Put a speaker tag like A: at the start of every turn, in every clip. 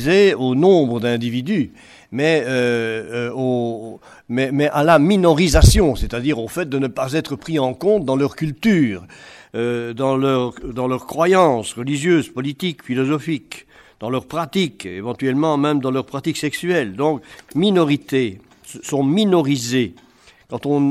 A: au nombre d'individus, mais à la minorisation, c'est-à-dire au fait de ne pas être pris en compte dans leur culture, dans leurs croyances religieuses, politiques, philosophiques, dans leurs pratiques, éventuellement même dans leurs pratiques sexuelles. Donc, minorités sont minorisées. Quand on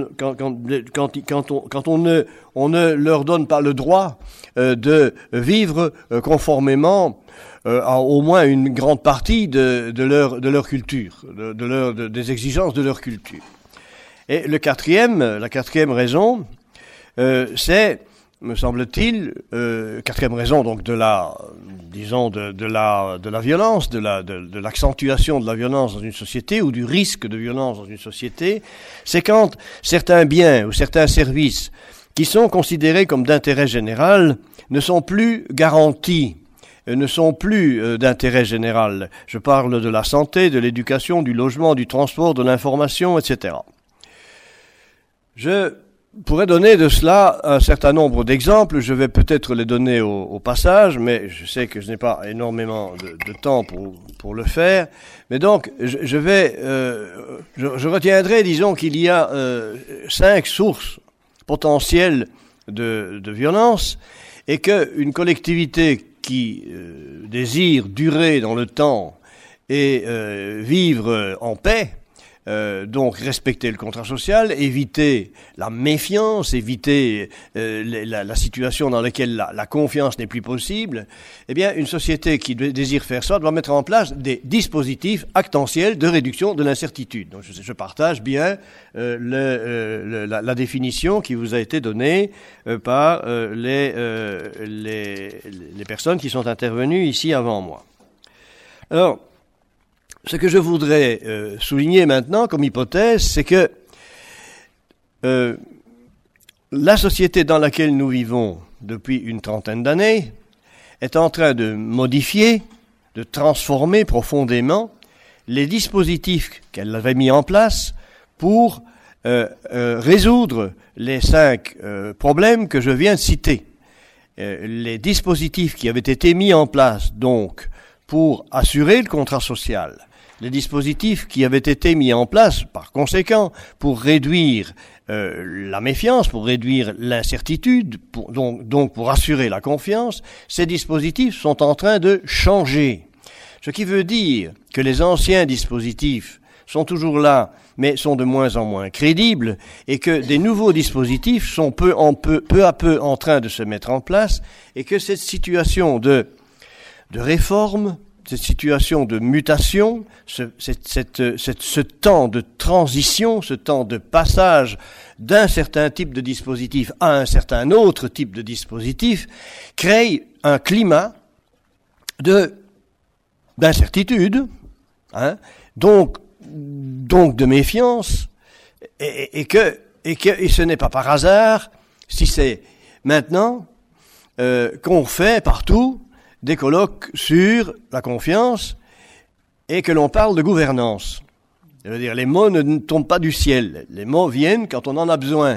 A: ne leur donne pas le droit de vivre conformément à au moins une grande partie de leur culture, des exigences de leur culture. Et la quatrième raison, c'est, me semble-t-il, quatrième raison donc de la violence, de l'accentuation de la violence dans une société ou du risque de violence dans une société, c'est quand certains biens ou certains services qui sont considérés comme d'intérêt général ne sont plus garantis, ne sont plus d'intérêt général. Je parle de la santé, de l'éducation, du logement, du transport, de l'information, etc. Je pourrais donner de cela un certain nombre d'exemples. Je vais peut-être les donner au passage, mais je sais que je n'ai pas énormément de temps pour le faire. Mais donc, je retiendrai, disons, qu'il y a 5 sources potentielles de violence et qu'une collectivité qui désire durer dans le temps et vivre en paix, donc respecter le contrat social, éviter la méfiance, éviter la situation dans laquelle la confiance n'est plus possible, eh bien une société qui désire faire ça doit mettre en place des dispositifs actentiels de réduction de l'incertitude. Donc je partage bien la définition qui vous a été donnée par les personnes qui sont intervenues ici avant moi. Alors, ce que je voudrais souligner maintenant comme hypothèse, c'est que la société dans laquelle nous vivons depuis une trentaine d'années est en train de modifier, de transformer profondément les dispositifs qu'elle avait mis en place pour résoudre les 5 problèmes que je viens de citer. Les dispositifs qui avaient été mis en place, donc, pour assurer le contrat social, les dispositifs qui avaient été mis en place, par conséquent, pour réduire la méfiance, pour réduire l'incertitude, donc pour assurer la confiance, ces dispositifs sont en train de changer. Ce qui veut dire que les anciens dispositifs sont toujours là, mais sont de moins en moins crédibles, et que des nouveaux dispositifs sont peu à peu en train de se mettre en place, et que cette situation de réforme, cette situation de mutation, ce temps de transition, ce temps de passage d'un certain type de dispositif à un certain autre type de dispositif, crée un climat d'incertitude, donc de méfiance, et ce n'est pas par hasard si c'est maintenant qu'on fait partout des colloques sur la confiance et que l'on parle de gouvernance. Je veux dire, les mots ne tombent pas du ciel. Les mots viennent quand on en a besoin.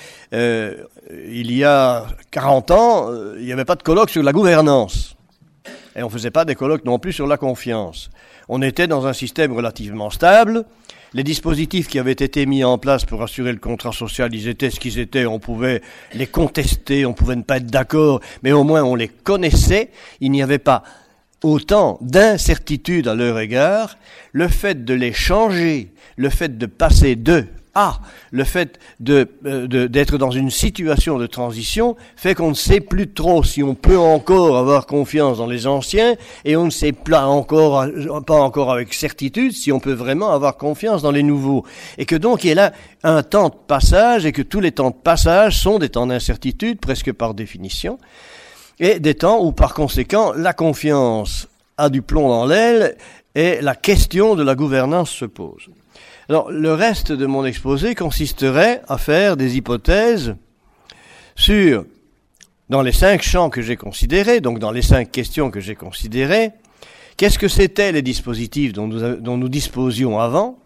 A: Il y a 40 ans, il n'y avait pas de colloque sur la gouvernance. Et on ne faisait pas des colloques non plus sur la confiance. On était dans un système relativement stable. Les dispositifs qui avaient été mis en place pour assurer le contrat social, ils étaient ce qu'ils étaient. On pouvait les contester, on pouvait ne pas être d'accord, mais au moins on les connaissait. Il n'y avait pas autant d'incertitude à leur égard. Le fait de les changer, le fait de passer d'eux à, le fait d'être dans une situation de transition fait qu'on ne sait plus trop si on peut encore avoir confiance dans les anciens, et on ne sait pas encore avec certitude si on peut vraiment avoir confiance dans les nouveaux. Et que donc il y a là un temps de passage, et que tous les temps de passage sont des temps d'incertitude, presque par définition, et des temps où par conséquent la confiance a du plomb dans l'aile et la question de la gouvernance se pose. Alors, le reste de mon exposé consisterait à faire des hypothèses sur, dans les 5 champs que j'ai considérés, donc dans les 5 questions que j'ai considérées, qu'est-ce que c'étaient les dispositifs dont nous disposions avant,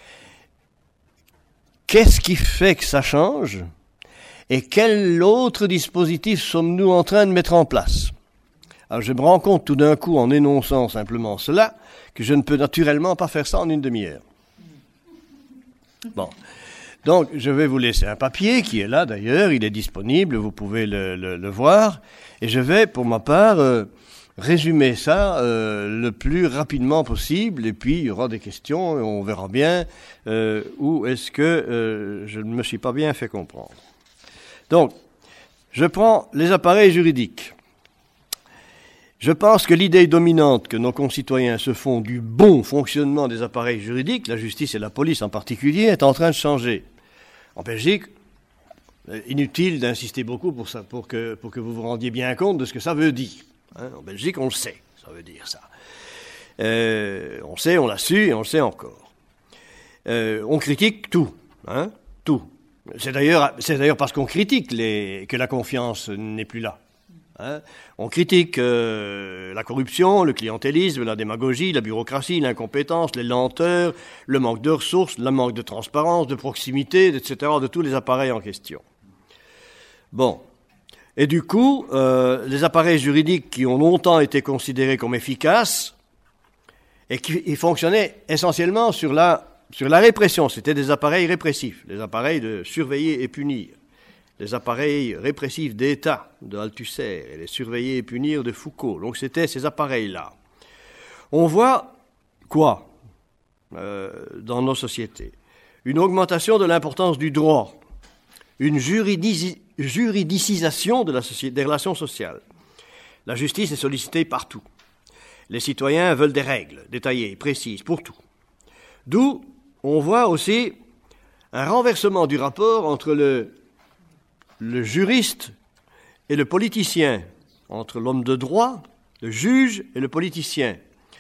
A: qu'est-ce qui fait que ça change, et quel autre dispositif sommes-nous en train de mettre en place. Alors je me rends compte tout d'un coup, en énonçant simplement cela, que je ne peux naturellement pas faire ça en une demi-heure. Bon. Donc, je vais vous laisser un papier qui est là d'ailleurs, il est disponible, vous pouvez le voir, et je vais, pour ma part, résumer ça le plus rapidement possible, et puis il y aura des questions, et on verra bien où est-ce que je ne me suis pas bien fait comprendre. Donc, je prends les appareils juridiques. Je pense que l'idée dominante que nos concitoyens se font du bon fonctionnement des appareils juridiques, la justice et la police en particulier, est en train de changer. En Belgique, inutile d'insister beaucoup pour que vous vous rendiez bien compte de ce que ça veut dire. En Belgique, on le sait, ça veut dire ça. On sait, on l'a su et on le sait encore. On critique tout, tout. C'est d'ailleurs parce qu'on critique que la confiance n'est plus là. On critique la corruption, le clientélisme, la démagogie, la bureaucratie, l'incompétence, les lenteurs, le manque de ressources, le manque de transparence, de proximité, etc., de tous les appareils en question. Bon. Et du coup, les appareils juridiques qui ont longtemps été considérés comme efficaces et qui fonctionnaient essentiellement sur la répression, c'était des appareils répressifs, des appareils de surveiller et punir. Les appareils répressifs d'État de Althusser et les surveiller et punir de Foucault. Donc c'était ces appareils-là. On voit quoi dans nos sociétés? Une augmentation de l'importance du droit, une juridicisation de la société, des relations sociales. La justice est sollicitée partout. Les citoyens veulent des règles détaillées, précises, pour tout. D'où on voit aussi un renversement du rapport entre le juriste et le politicien, entre l'homme de droit, le juge et le politicien.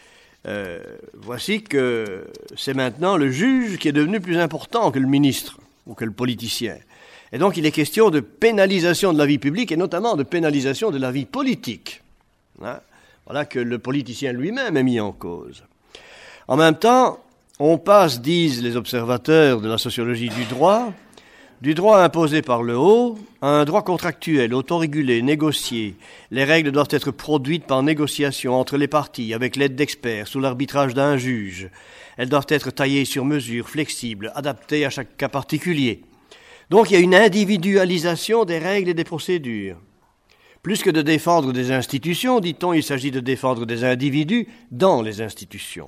A: Voici que c'est maintenant le juge qui est devenu plus important que le ministre ou que le politicien. Et donc il est question de pénalisation de la vie publique et notamment de pénalisation de la vie politique. Voilà que le politicien lui-même est mis en cause. En même temps, on passe, disent les observateurs de la sociologie du droit imposé par le haut à un droit contractuel, autorégulé, négocié. Les règles doivent être produites par négociation entre les parties, avec l'aide d'experts, sous l'arbitrage d'un juge. Elles doivent être taillées sur mesure, flexibles, adaptées à chaque cas particulier. Donc il y a une individualisation des règles et des procédures. Plus que de défendre des institutions, dit-on, il s'agit de défendre des individus dans les institutions.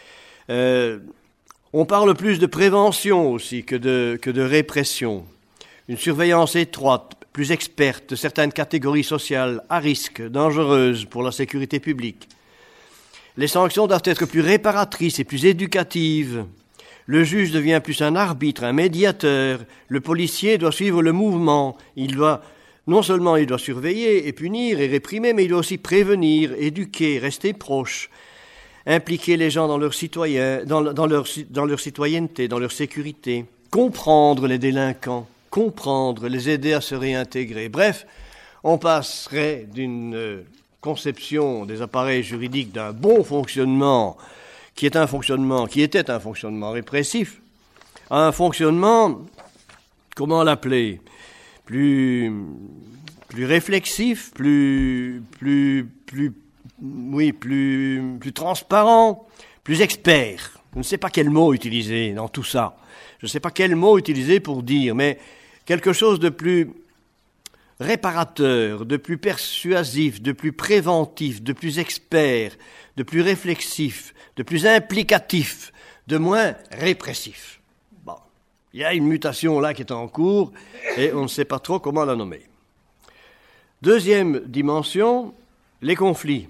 A: On parle plus de prévention aussi que de répression. Une surveillance étroite, plus experte de certaines catégories sociales à risque, dangereuses pour la sécurité publique. Les sanctions doivent être plus réparatrices et plus éducatives. Le juge devient plus un arbitre, un médiateur. Le policier doit suivre le mouvement. Non seulement il doit surveiller et punir et réprimer, mais il doit aussi prévenir, éduquer, rester proche. Impliquer les gens dans leur citoyenneté, dans leur sécurité, comprendre les délinquants, les aider à se réintégrer. Bref, on passerait d'une conception des appareils juridiques d'un bon fonctionnement, qui était un fonctionnement répressif, à un fonctionnement, comment l'appeler, plus réflexif, plus transparent, plus expert. Je ne sais pas quel mot utiliser dans tout ça. Je ne sais pas quel mot utiliser pour dire, mais quelque chose de plus réparateur, de plus persuasif, de plus préventif, de plus expert, de plus réflexif, de plus implicatif, de moins répressif. Bon, il y a une mutation là qui est en cours et on ne sait pas trop comment la nommer. Deuxième dimension, les conflits.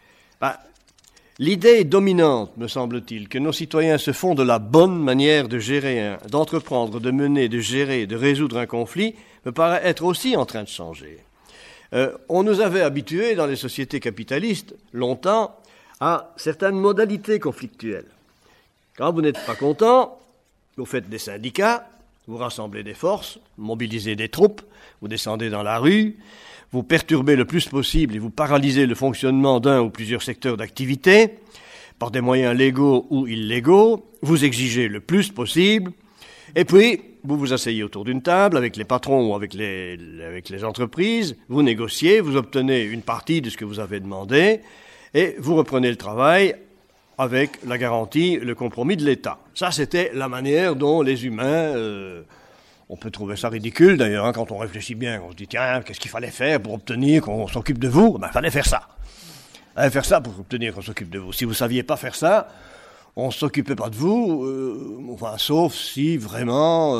A: L'idée dominante, me semble-t-il, que nos citoyens se font de la bonne manière de gérer, d'entreprendre, de mener, de gérer, de résoudre un conflit, me paraît être aussi en train de changer. On nous avait habitués, dans les sociétés capitalistes, longtemps, à certaines modalités conflictuelles. Quand vous n'êtes pas content, vous faites des syndicats, vous rassemblez des forces, mobilisez des troupes, vous descendez dans la rue, vous perturbez le plus possible et vous paralysez le fonctionnement d'un ou plusieurs secteurs d'activité par des moyens légaux ou illégaux, vous exigez le plus possible, et puis vous vous asseyez autour d'une table avec les patrons ou avec les entreprises, vous négociez, vous obtenez une partie de ce que vous avez demandé et vous reprenez le travail avec la garantie, le compromis de l'État. Ça, c'était la manière dont les humains... on peut trouver ça ridicule, d'ailleurs, quand on réfléchit bien. On se dit, tiens, qu'est-ce qu'il fallait faire pour obtenir qu'on s'occupe de vous? Il fallait faire ça. Il fallait faire ça pour obtenir qu'on s'occupe de vous. Si vous ne saviez pas faire ça, on ne s'occupait pas de vous, sauf si vraiment...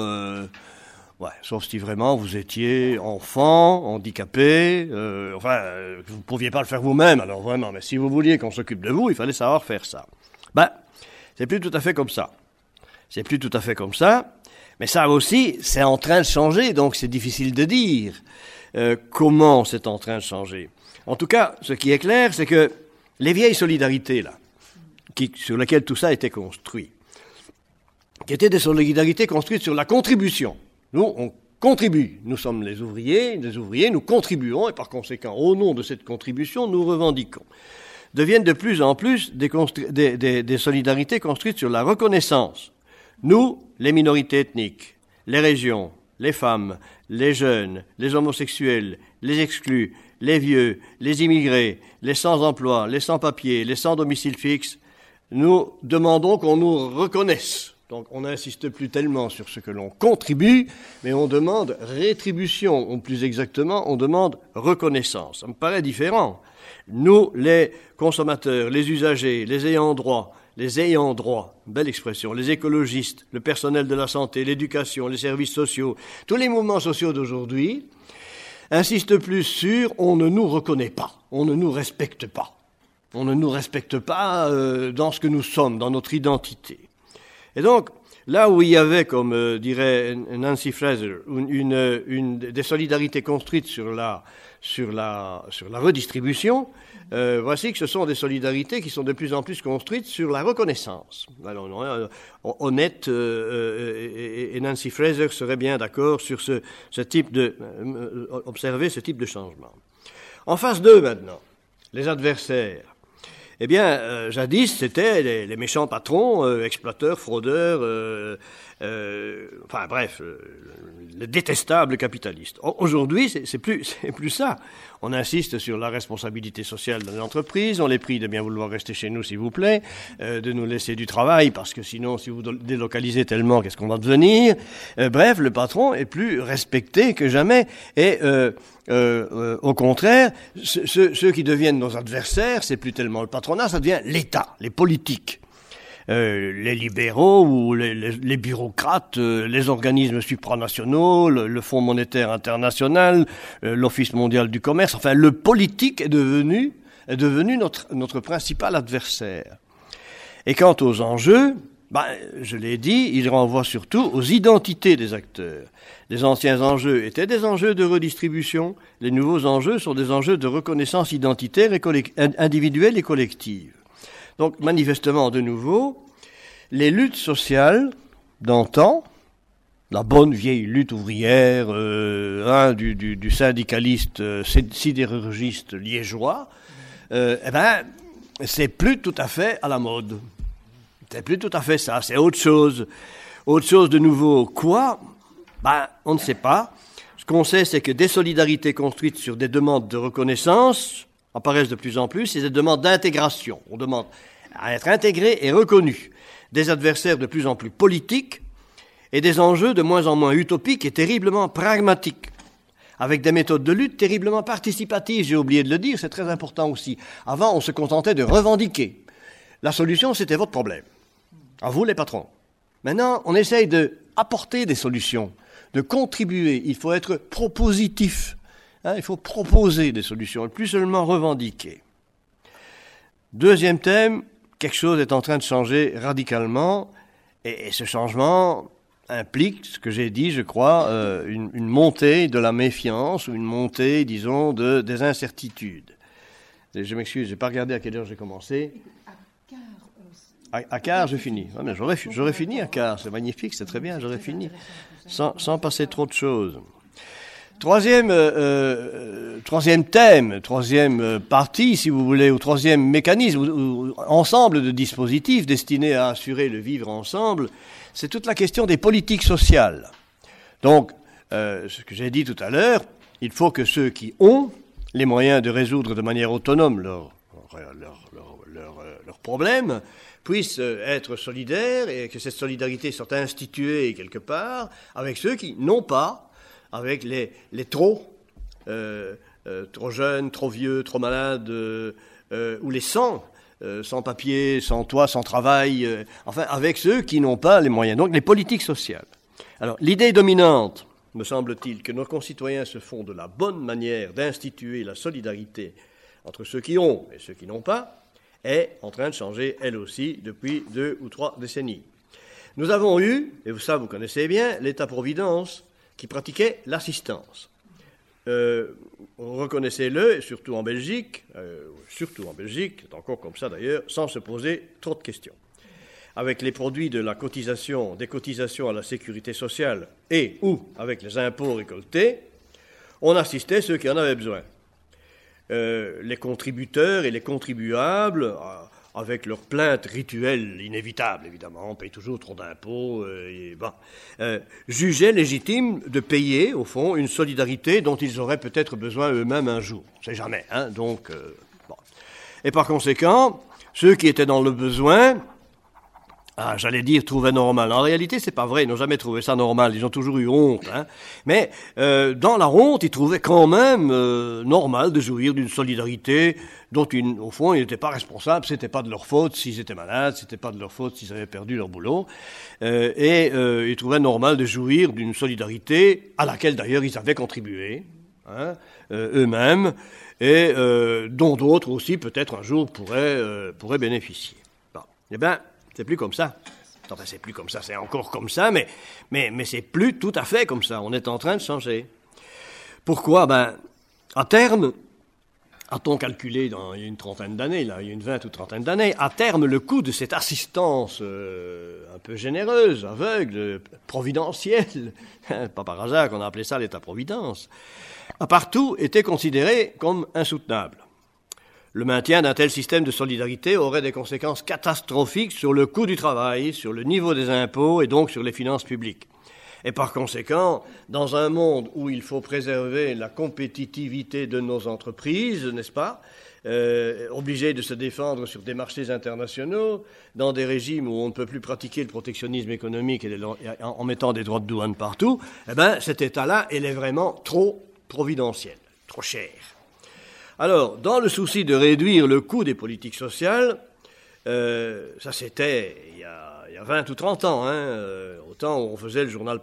A: sauf si vraiment vous étiez enfant, handicapé, vous ne pouviez pas le faire vous-même, alors vraiment, mais si vous vouliez qu'on s'occupe de vous, il fallait savoir faire ça. C'est plus tout à fait comme ça. C'est plus tout à fait comme ça, mais ça aussi, c'est en train de changer, donc c'est difficile de dire comment c'est en train de changer. En tout cas, ce qui est clair, c'est que les vieilles solidarités, là, sur lesquelles tout ça a été construit, qui étaient des solidarités construites sur la contribution. Nous, on contribue. Nous sommes les ouvriers, nous contribuons, et par conséquent, au nom de cette contribution, nous revendiquons. Deviennent de plus en plus des solidarités construites sur la reconnaissance. Nous, les minorités ethniques, les régions, les femmes, les jeunes, les homosexuels, les exclus, les vieux, les immigrés, les sans-emploi, les sans-papiers, les sans-domicile fixe, nous demandons qu'on nous reconnaisse. Donc on n'insiste plus tellement sur ce que l'on contribue, mais on demande rétribution, ou plus exactement, on demande reconnaissance. Ça me paraît différent. Nous, les consommateurs, les usagers, les ayants droit, belle expression, les écologistes, le personnel de la santé, l'éducation, les services sociaux, tous les mouvements sociaux d'aujourd'hui insistent plus sur « on ne nous reconnaît pas, on ne nous respecte pas ». On ne nous respecte pas dans ce que nous sommes, dans notre identité. Et donc, là où il y avait, comme dirait Nancy Fraser, des solidarités construites sur la redistribution, voici que ce sont des solidarités qui sont de plus en plus construites sur la reconnaissance. Alors, honnête, et Nancy Fraser serait bien d'accord sur ce type observer ce type de changement. En phase 2 maintenant, les adversaires. Eh bien, jadis, c'était les méchants patrons, exploiteurs, fraudeurs, les détestables capitalistes. Aujourd'hui, c'est plus ça. On insiste sur la responsabilité sociale de l'entreprise, on les prie de bien vouloir rester chez nous, s'il vous plaît, de nous laisser du travail, parce que sinon, si vous délocalisez tellement, qu'est-ce qu'on va devenir? Bref, le patron est plus respecté que jamais, et au contraire, ceux qui deviennent nos adversaires, c'est plus tellement le patronat, ça devient l'État, les politiques. Les libéraux ou les bureaucrates, les organismes supranationaux, le Fonds monétaire international, l'Office mondial du commerce, enfin le politique est devenu notre principal adversaire. Et quant aux enjeux, je l'ai dit, il renvoie surtout aux identités des acteurs. Les anciens enjeux étaient des enjeux de redistribution, les nouveaux enjeux sont des enjeux de reconnaissance identitaire et individuelle et collective. Donc, manifestement, de nouveau, les luttes sociales d'antan, la bonne vieille lutte ouvrière du syndicaliste sidérurgiste liégeois, c'est plus tout à fait à la mode. C'est plus tout à fait ça, c'est autre chose. Autre chose de nouveau. Quoi? On ne sait pas. Ce qu'on sait, c'est que des solidarités construites sur des demandes de reconnaissance apparaissent de plus en plus, et des demandes d'intégration. On demande à être intégré et reconnu. Des adversaires de plus en plus politiques et des enjeux de moins en moins utopiques et terriblement pragmatiques, avec des méthodes de lutte terriblement participatives. J'ai oublié de le dire, c'est très important aussi. Avant, on se contentait de revendiquer. La solution, c'était votre problème. À vous, les patrons. Maintenant, on essaye d'apporter des solutions, de contribuer. Il faut être propositif. Il faut proposer des solutions, et plus seulement revendiquer. Deuxième thème, quelque chose est en train de changer radicalement, et ce changement implique, ce que j'ai dit, je crois, une montée de la méfiance, ou une montée, disons, des incertitudes. Et je m'excuse, je n'ai pas regardé à quelle heure j'ai commencé. À quart, je finis. Ouais, mais j'aurais fini à quart, c'est magnifique, c'est très bien, j'aurais fini, sans passer trop de choses. Troisième thème, troisième partie, si vous voulez, ou troisième mécanisme, ou ensemble de dispositifs destinés à assurer le vivre ensemble, c'est toute la question des politiques sociales. Donc, ce que j'ai dit tout à l'heure, il faut que ceux qui ont les moyens de résoudre de manière autonome leurs problèmes puissent être solidaires et que cette solidarité soit instituée quelque part avec ceux qui n'ont pas, avec les trop jeunes, trop vieux, trop malades, ou les sans papier, sans toit, sans travail, enfin avec ceux qui n'ont pas les moyens. Donc les politiques sociales. Alors l'idée dominante, me semble-t-il, que nos concitoyens se font de la bonne manière d'instituer la solidarité entre ceux qui ont et ceux qui n'ont pas, est en train de changer, elle aussi, depuis 2 ou 3 décennies. Nous avons eu, et ça vous connaissez bien, l'État-providence qui pratiquait l'assistance. Reconnaissez-le, surtout en Belgique, c'est encore comme ça d'ailleurs, sans se poser trop de questions. Avec les produits de la cotisation, des cotisations à la sécurité sociale et ou avec les impôts récoltés, on assistait ceux qui en avaient besoin. Les contributeurs et les contribuables, avec leurs plaintes rituelles inévitables, évidemment, on paye toujours trop d'impôts, jugeaient légitime de payer, au fond, une solidarité dont ils auraient peut-être besoin eux-mêmes un jour. On ne sait jamais, hein, donc, bon. Et par conséquent, ceux qui étaient dans le besoin, j'allais dire trouvaient normal. En réalité, c'est pas vrai, ils n'ont jamais trouvé ça normal, ils ont toujours eu honte, hein. Mais dans la honte, ils trouvaient quand même normal de jouir d'une solidarité dont, au fond, ils n'étaient pas responsables, c'était pas de leur faute s'ils étaient malades, c'était pas de leur faute s'ils avaient perdu leur boulot, ils trouvaient normal de jouir d'une solidarité à laquelle d'ailleurs ils avaient contribué, hein, eux-mêmes, et dont d'autres aussi peut-être un jour pourraient bénéficier. Bon. Eh bien, c'est plus comme ça. Enfin, c'est plus comme ça, c'est encore comme ça, mais c'est plus tout à fait comme ça. On est en train de changer. Pourquoi ? À terme, a-t-on calculé il y a une trentaine d'années, il y a une 20 ou trentaine d'années, à terme, le coût de cette assistance un peu généreuse, aveugle, providentielle, pas par hasard qu'on a appelé ça l'État-providence, a partout été considéré comme insoutenable. Le maintien d'un tel système de solidarité aurait des conséquences catastrophiques sur le coût du travail, sur le niveau des impôts et donc sur les finances publiques. Et par conséquent, dans un monde où il faut préserver la compétitivité de nos entreprises, n'est-ce pas, obligées de se défendre sur des marchés internationaux, dans des régimes où on ne peut plus pratiquer le protectionnisme économique en mettant des droits de douane partout, cet État-là, il est vraiment trop providentiel, trop cher. Alors, dans le souci de réduire le coût des politiques sociales, ça c'était il y a 20 ou 30 ans, hein, au temps où on faisait le journal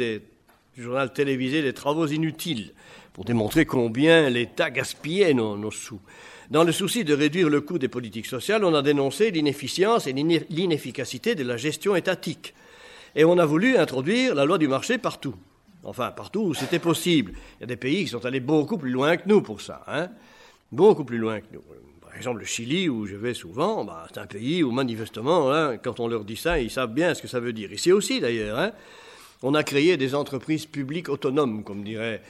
A: du journal télévisé des travaux inutiles, pour démontrer combien l'État gaspillait nos sous. Dans le souci de réduire le coût des politiques sociales, on a dénoncé l'inefficience et l'inefficacité de la gestion étatique. Et on a voulu introduire la loi du marché partout. Enfin, partout où c'était possible. Il y a des pays qui sont allés beaucoup plus loin que nous pour ça, hein. Beaucoup plus loin que nous. Par exemple, le Chili, où je vais souvent, c'est un pays où, manifestement, là, quand on leur dit ça, ils savent bien ce que ça veut dire. Ici aussi, d'ailleurs, hein, on a créé des entreprises publiques autonomes, comme dirait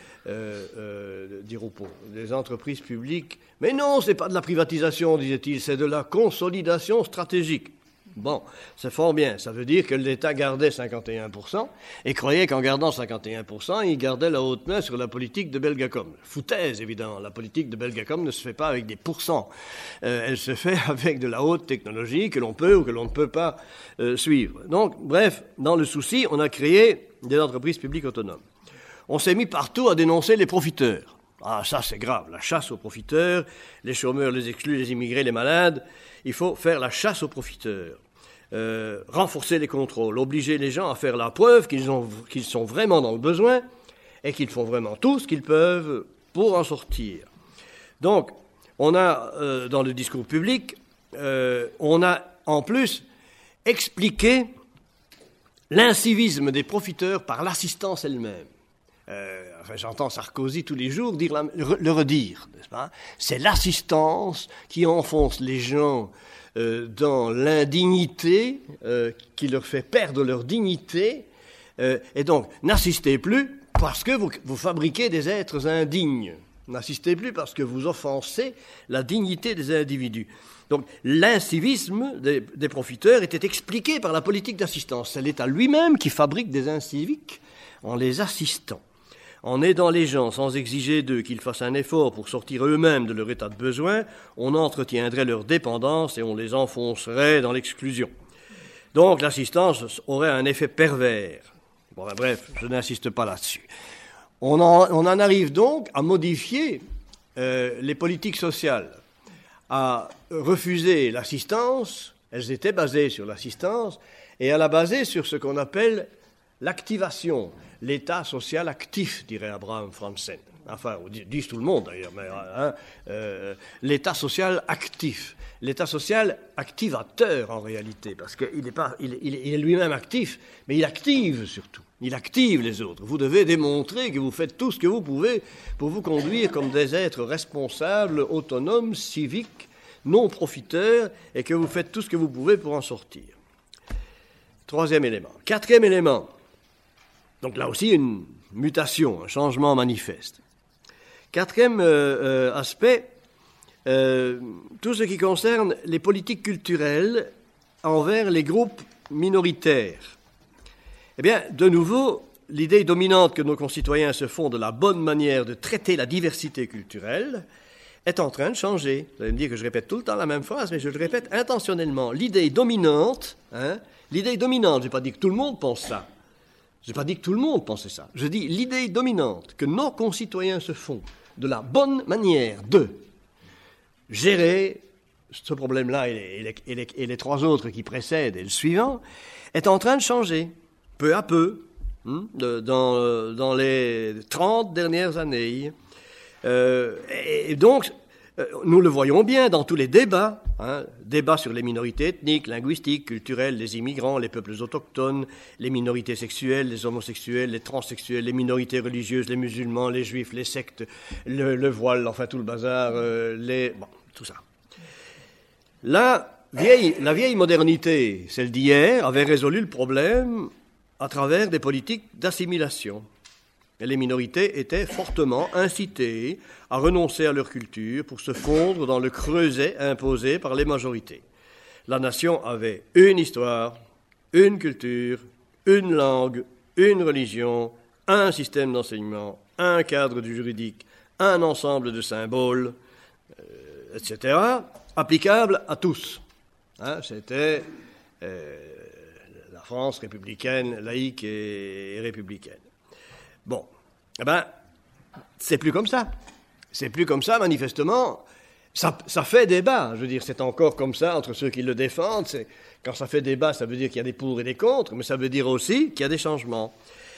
A: Diroupeau. Des entreprises publiques. Mais non, c'est pas de la privatisation, disait-il, c'est de la consolidation stratégique. Bon, c'est fort bien. Ça veut dire que l'État gardait 51% et croyait qu'en gardant 51%, il gardait la haute main sur la politique de Belgacom. Foutaise, évidemment. La politique de Belgacom ne se fait pas avec des pourcents. Elle se fait avec de la haute technologie que l'on peut ou que l'on ne peut pas suivre. Donc, bref, dans le souci, on a créé des entreprises publiques autonomes. On s'est mis partout à dénoncer les profiteurs. Ah, ça, c'est grave. La chasse aux profiteurs, les chômeurs, les exclus, les immigrés, les malades. Il faut faire la chasse aux profiteurs. Renforcer les contrôles, obliger les gens à faire la preuve qu'ils sont vraiment dans le besoin et qu'ils font vraiment tout ce qu'ils peuvent pour en sortir. Donc, on a, dans le discours public, on a en plus expliqué l'incivisme des profiteurs par l'assistance elle-même. J'entends Sarkozy tous les jours le redire, n'est-ce pas ? C'est l'assistance qui enfonce les gens dans l'indignité, qui leur fait perdre leur dignité. Et donc, n'assistez plus parce que vous fabriquez des êtres indignes. N'assistez plus parce que vous offensez la dignité des individus. Donc, l'incivisme des profiteurs était expliqué par la politique d'assistance. C'est l'État lui-même qui fabrique des inciviques en les assistant, en aidant les gens sans exiger d'eux qu'ils fassent un effort pour sortir eux-mêmes de leur état de besoin, on entretiendrait leur dépendance et on les enfoncerait dans l'exclusion. Donc l'assistance aurait un effet pervers. Bon, bref, je n'insiste pas là-dessus. On en arrive donc à modifier les politiques sociales, à refuser l'assistance. Elles étaient basées sur l'assistance et à la baser sur ce qu'on appelle l'activation, l'état social actif, dirait Abraham Franzen. Enfin, disent tout le monde d'ailleurs, mais l'état social actif, l'état social activateur en réalité, parce qu'il est lui-même actif, mais il active surtout, il active les autres. Vous devez démontrer que vous faites tout ce que vous pouvez pour vous conduire comme des êtres responsables, autonomes, civiques, non profiteurs, et que vous faites tout ce que vous pouvez pour en sortir. Troisième élément. Quatrième élément. Donc là aussi, une mutation, un changement manifeste. Quatrième aspect, tout ce qui concerne les politiques culturelles envers les groupes minoritaires. Eh bien, de nouveau, l'idée dominante que nos concitoyens se font de la bonne manière de traiter la diversité culturelle est en train de changer. Vous allez me dire que je répète tout le temps la même phrase, mais je le répète intentionnellement. L'idée dominante, je n'ai pas dit que tout le monde pense ça. Je n'ai pas dit que tout le monde pensait ça. Je dis l'idée dominante que nos concitoyens se font de la bonne manière de gérer ce problème-là et les trois autres qui précèdent et le suivant est en train de changer, peu à peu, dans les 30 dernières années. Et donc, nous le voyons bien dans tous les débats, débats sur les minorités ethniques, linguistiques, culturelles, les immigrants, les peuples autochtones, les minorités sexuelles, les homosexuels, les transsexuels, les minorités religieuses, les musulmans, les juifs, les sectes, le voile, enfin tout le bazar, tout ça. La vieille modernité, celle d'hier, avait résolu le problème à travers des politiques d'assimilation. Et les minorités étaient fortement incitées à renoncer à leur culture pour se fondre dans le creuset imposé par les majorités. La nation avait une histoire, une culture, une langue, une religion, un système d'enseignement, un cadre du juridique, un ensemble de symboles, etc., applicables à tous. C'était la France républicaine, laïque et républicaine. Bon, c'est plus comme ça. C'est plus comme ça, manifestement. Ça fait débat. Je veux dire, c'est encore comme ça entre ceux qui le défendent. Quand ça fait débat, ça veut dire qu'il y a des pour et des contre, mais ça veut dire aussi qu'il y a des changements.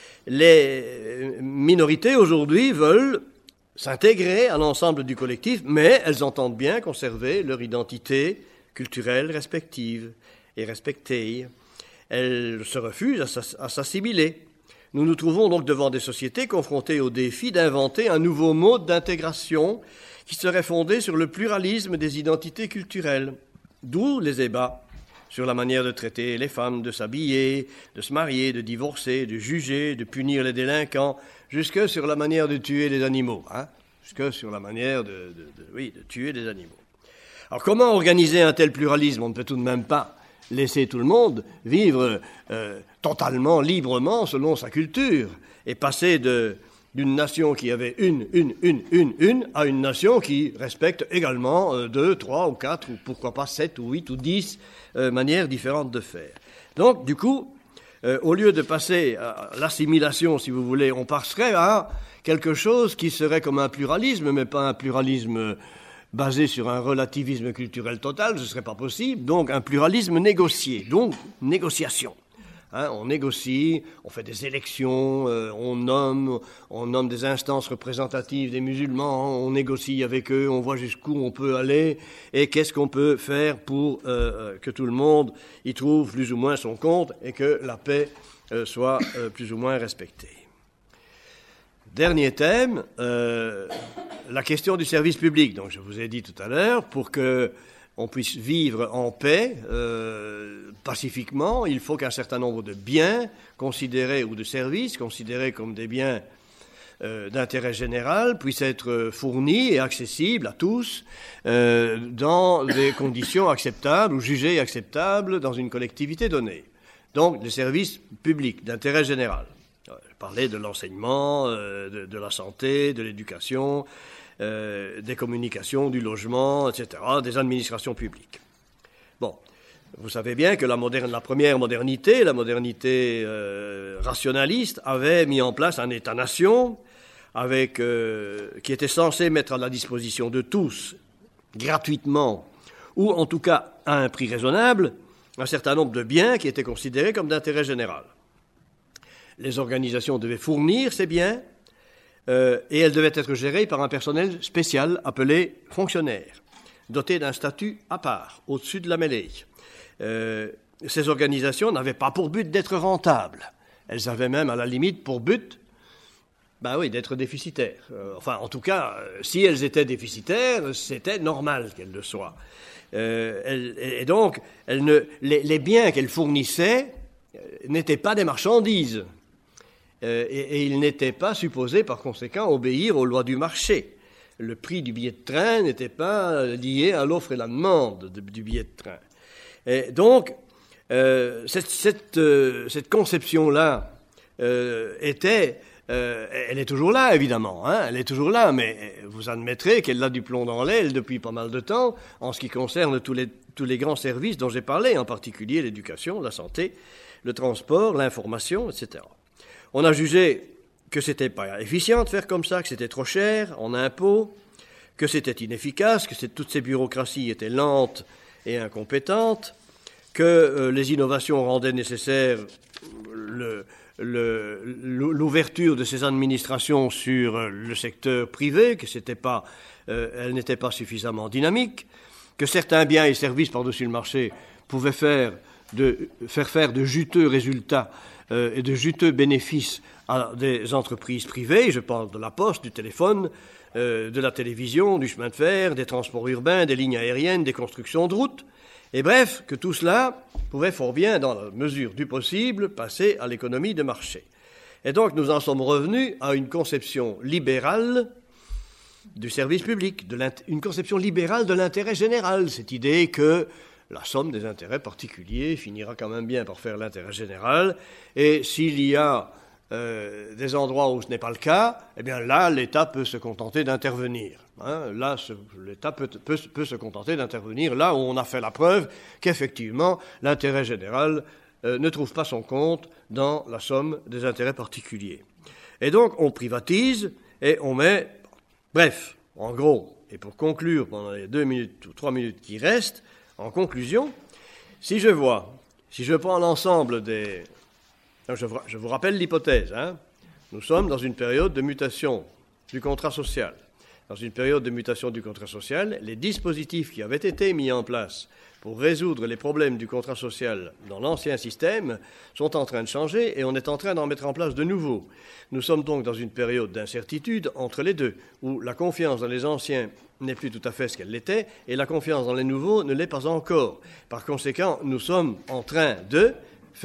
A: Les minorités, aujourd'hui, veulent s'intégrer à l'ensemble du collectif, mais elles entendent bien conserver leur identité culturelle respective et respectée. Elles se refusent à s'assimiler. Nous nous trouvons donc devant des sociétés confrontées au défi d'inventer un nouveau mode d'intégration qui serait fondé sur le pluralisme des identités culturelles. D'où les débats sur la manière de traiter les femmes, de s'habiller, de se marier, de divorcer, de juger, de punir les délinquants, jusque sur la manière de tuer les animaux, jusque sur la manière de tuer les animaux. Alors comment organiser un tel pluralisme ? On ne peut tout de même pas laisser tout le monde vivre totalement, librement, selon sa culture, et passer d'une nation qui avait une, à une nation qui respecte également 2, 3 ou 4, ou pourquoi pas 7 ou 8 ou 10 manières différentes de faire. Donc, du coup, au lieu de passer à l'assimilation, si vous voulez, on passerait à quelque chose qui serait comme un pluralisme, mais pas un pluralisme basé sur un relativisme culturel total, ce ne serait pas possible, donc un pluralisme négocié, donc négociation. On négocie, on fait des élections, on nomme des instances représentatives des musulmans, on négocie avec eux, on voit jusqu'où on peut aller et qu'est-ce qu'on peut faire pour que tout le monde y trouve plus ou moins son compte et que la paix soit plus ou moins respectée. Dernier thème, la question du service public. Donc je vous ai dit tout à l'heure, pour qu'on puisse vivre en paix, pacifiquement, il faut qu'un certain nombre de biens considérés ou de services considérés comme des biens d'intérêt général puissent être fournis et accessibles à tous dans des conditions acceptables ou jugées acceptables dans une collectivité donnée. Donc les services publics d'intérêt général. Je parlais de l'enseignement, de la santé, de l'éducation, des communications, du logement, etc., des administrations publiques. Bon, vous savez bien que la première modernité, la modernité rationaliste, avait mis en place un État-nation qui était censé mettre à la disposition de tous, gratuitement, ou en tout cas à un prix raisonnable, un certain nombre de biens qui étaient considérés comme d'intérêt général. Les organisations devaient fournir ces biens et elles devaient être gérées par un personnel spécial appelé fonctionnaire, doté d'un statut à part, au-dessus de la mêlée. Ces organisations n'avaient pas pour but d'être rentables. Elles avaient même à la limite pour but d'être déficitaires. Enfin, en tout cas, si elles étaient déficitaires, c'était normal qu'elles le soient. Et donc, les biens qu'elles fournissaient n'étaient pas des marchandises. Et ils n'étaient pas supposés, par conséquent, obéir aux lois du marché. Le prix du billet de train n'était pas lié à l'offre et la demande du billet de train. Et donc, cette conception-là elle est toujours là, évidemment, hein, elle est toujours là, mais vous admettrez qu'elle a du plomb dans l'aile depuis pas mal de temps, en ce qui concerne tous les grands services dont j'ai parlé, en particulier l'éducation, la santé, le transport, l'information, etc. On a jugé que c'était pas efficient de faire comme ça, que c'était trop cher en impôts, que c'était inefficace, que toutes ces bureaucraties étaient lentes et incompétentes, que les innovations rendaient nécessaire l'ouverture de ces administrations sur le secteur privé, que elles n'étaient pas suffisamment dynamiques, que certains biens et services par-dessus le marché pouvaient faire faire de juteux résultats et de juteux bénéfices à des entreprises privées. Je parle de la poste, du téléphone, de la télévision, du chemin de fer, des transports urbains, des lignes aériennes, des constructions de routes. Et bref, que tout cela pouvait fort bien, dans la mesure du possible, passer à l'économie de marché. Et donc nous en sommes revenus à une conception libérale du service public, une conception libérale de l'intérêt général, cette idée que la somme des intérêts particuliers finira quand même bien par faire l'intérêt général, et s'il y a des endroits où ce n'est pas le cas, eh bien là, l'État peut se contenter d'intervenir. Là, l'État peut se contenter d'intervenir là où on a fait la preuve qu'effectivement, l'intérêt général ne trouve pas son compte dans la somme des intérêts particuliers. Et donc, on privatise et on met... Bref, en gros, et pour conclure pendant les 2 minutes ou 3 minutes qui restent, en conclusion, si je prends l'ensemble des... Je vous rappelle l'hypothèse. Nous sommes dans une période de mutation du contrat social. Dans une période de mutation du contrat social, les dispositifs qui avaient été mis en place pour résoudre les problèmes du contrat social dans l'ancien système sont en train de changer et on est en train d'en mettre en place de nouveaux. Nous sommes donc dans une période d'incertitude entre les deux, où la confiance dans les anciens n'est plus tout à fait ce qu'elle l'était et la confiance dans les nouveaux ne l'est pas encore. Par conséquent, nous sommes en train de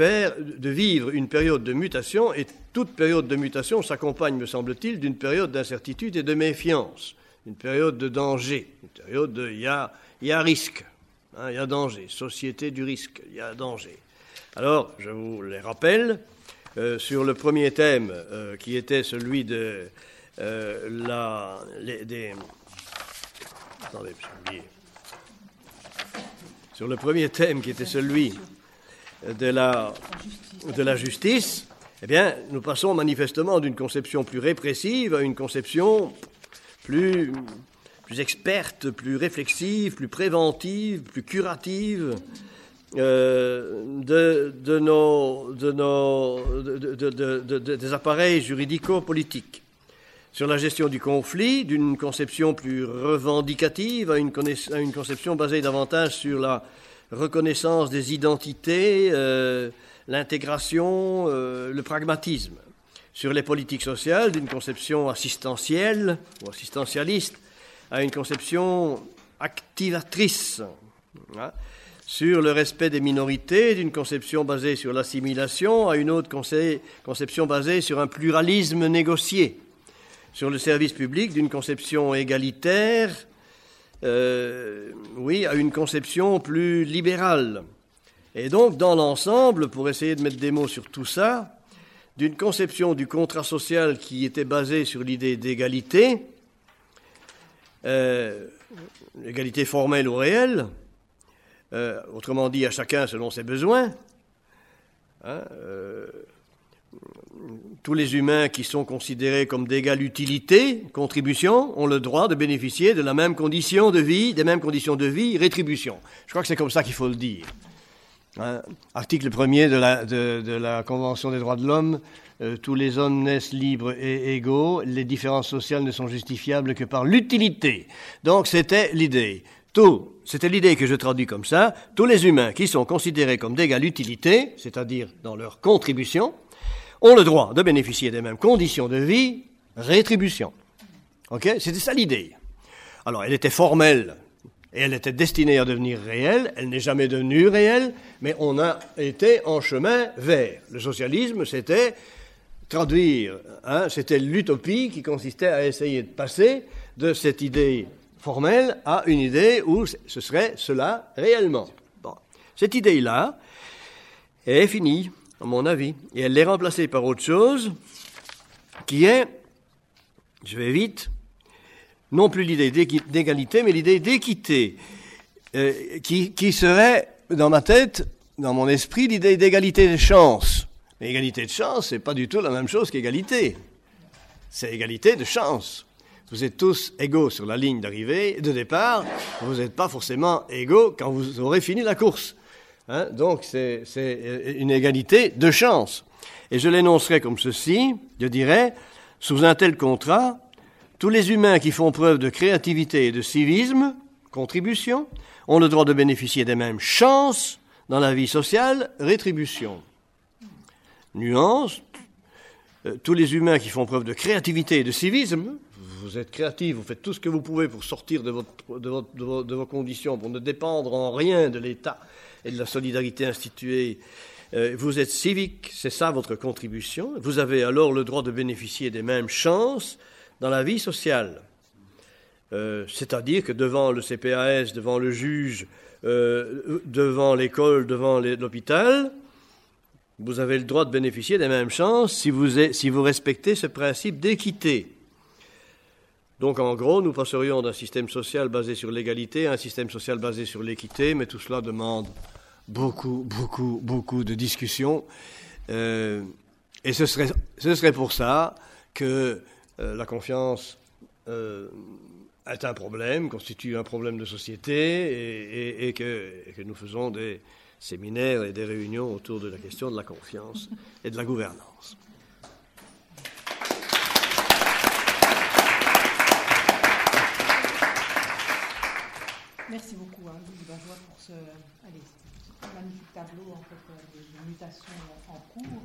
A: vivre une période de mutation, et toute période de mutation s'accompagne, me semble-t-il, d'une période d'incertitude et de méfiance, une période de danger, une période de il y a risque, il y a danger, société du risque, il y a danger. Alors, je vous les rappelle, sur le premier thème qui était celui de Attendez, j'ai oublié. Sur le premier thème qui était celui de la justice, eh bien, nous passons manifestement d'une conception plus répressive à une conception plus experte, plus réflexive, plus préventive, plus curative des appareils juridico-politiques. Sur la gestion du conflit, d'une conception plus revendicative à une conception basée davantage sur la reconnaissance des identités, l'intégration, le pragmatisme. Sur les politiques sociales, d'une conception assistentielle ou assistentialiste à une conception activatrice. Sur le respect des minorités, d'une conception basée sur l'assimilation à une autre conception basée sur un pluralisme négocié. Sur le service public, d'une conception égalitaire, à une conception plus libérale. Et donc, dans l'ensemble, pour essayer de mettre des mots sur tout ça, d'une conception du contrat social qui était basée sur l'idée d'égalité, égalité formelle ou réelle, autrement dit à chacun selon ses besoins. Tous les humains qui sont considérés comme d'égale utilité, contribution, ont le droit de bénéficier de la même condition de vie, des mêmes conditions de vie, rétribution. Je crois que c'est comme ça qu'il faut le dire. Article 1er de la Convention des droits de l'homme, tous les hommes naissent libres et égaux, les différences sociales ne sont justifiables que par l'utilité. Donc c'était l'idée. C'était l'idée que je traduis comme ça. Tous les humains qui sont considérés comme d'égale utilité, c'est-à-dire dans leur contribution, ont le droit de bénéficier des mêmes conditions de vie, rétribution. Ok ? C'était ça l'idée. Alors elle était formelle. Et elle était destinée à devenir réelle, elle n'est jamais devenue réelle, mais on a été en chemin vers. Le socialisme, c'était traduire, c'était l'utopie qui consistait à essayer de passer de cette idée formelle à une idée où ce serait cela réellement. Bon. Cette idée-là est finie, à mon avis, et elle est remplacée par autre chose qui est, je vais vite, non plus l'idée d'égalité, mais l'idée d'équité, qui serait, dans ma tête, dans mon esprit, l'idée d'égalité de chance. Mais égalité de chance, c'est pas du tout la même chose qu'égalité. C'est égalité de chance. Vous êtes tous égaux sur la ligne d'arrivée, de départ, vous n'êtes pas forcément égaux quand vous aurez fini la course. Donc c'est une égalité de chance. Et je l'énoncerai comme ceci, je dirais, sous un tel contrat, tous les humains qui font preuve de créativité et de civisme, contribution, ont le droit de bénéficier des mêmes chances dans la vie sociale, rétribution. Nuance, tous les humains qui font preuve de créativité et de civisme, vous êtes créatifs, vous faites tout ce que vous pouvez pour sortir de vos conditions, pour ne dépendre en rien de l'État et de la solidarité instituée. Vous êtes civique, c'est ça votre contribution. Vous avez alors le droit de bénéficier des mêmes chances dans la vie sociale. C'est-à-dire que devant le CPAS, devant le juge, devant l'école, devant l'hôpital, vous avez le droit de bénéficier des mêmes chances si vous respectez ce principe d'équité. Donc en gros, nous passerions d'un système social basé sur l'égalité à un système social basé sur l'équité, mais tout cela demande beaucoup de discussions. Et ce serait pour ça que la confiance est un problème, constitue un problème de société et que nous faisons des séminaires et des réunions autour de la question de la confiance et de la gouvernance.
B: Merci beaucoup, Guy Bajois, pour ce magnifique tableau en fait, des mutations en cours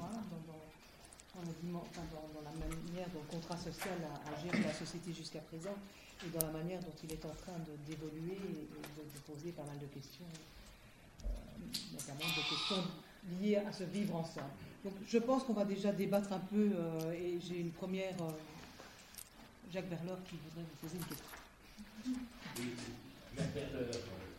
B: dans la manière dont le contrat social a géré la société jusqu'à présent et dans la manière dont il est en train d'évoluer et de poser pas mal de questions, notamment des questions liées à ce vivre ensemble. Donc je pense qu'on va déjà débattre un peu et j'ai une première, Jacques Berleur qui voudrait vous poser une question.
C: Oui, Jacques Berleur.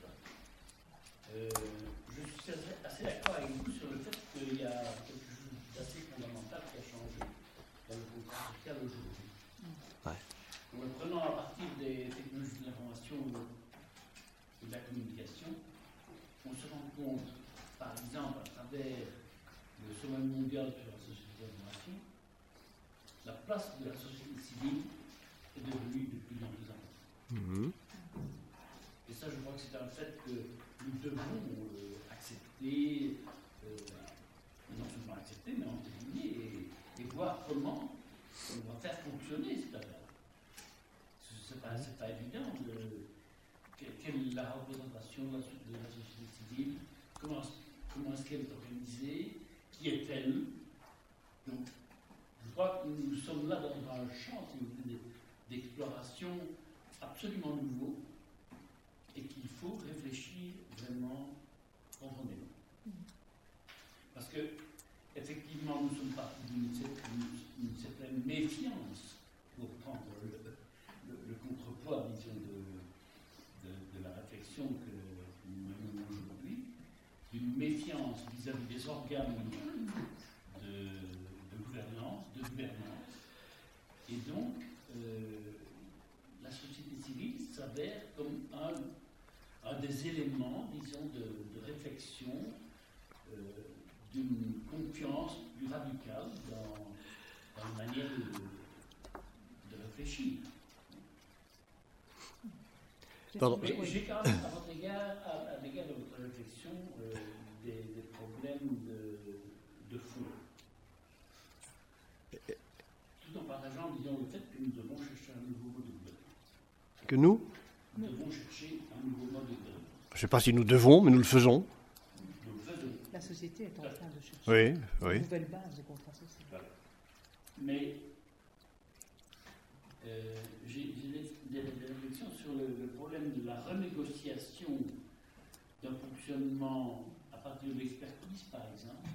C: Je suis assez d'accord avec vous sur le fait qu'il y a quelque chose d'assez fondamental qui a changé dans le contrat social aujourd'hui.
A: Ouais.
C: En prenant à partir des technologies de l'information et de la communication, on se rend compte, par exemple, à travers le sommet mondial sur la société de l'information, la place de la société civile est devenue de plus en plus importante. Et ça, je crois que c'est un fait que nous devons accepter, non seulement accepter, mais entériner et voir comment on va faire fonctionner cette affaire. C'est pas évident. Quelle est la représentation de la société civile? Comment est-ce qu'elle est organisée? Qui est-elle? Donc, je crois que nous sommes là dans un champ d'exploration absolument nouveau et qu'il faut réfléchir vraiment profondément. Parce que, effectivement, nous sommes partis d'une certaine méfiance, pour prendre le contrepoids, disons, de la réflexion que nous menons aujourd'hui, d'une méfiance vis-à-vis des organes de gouvernance. Et donc, la société civile s'avère comme un des éléments, disons, de réflexion, d'une confiance plus radicale dans la manière de réfléchir.
A: Pardon.
C: Mais j'ai quand même, à l'égard de votre réflexion, des problèmes de fond. Tout en partageant, disons, le fait que nous devons chercher un nouveau mode de gouvernement.
A: Que nous
C: devons chercher un nouveau mode de gouvernement.
A: Je ne sais pas si nous devons, mais nous le faisons.
C: Nous le faisons.
B: La société est en train de chercher une nouvelle base de contrat social.
C: Voilà. Mais j'ai des réflexions sur le problème de la renégociation d'un fonctionnement à partir de l'expertise, par exemple.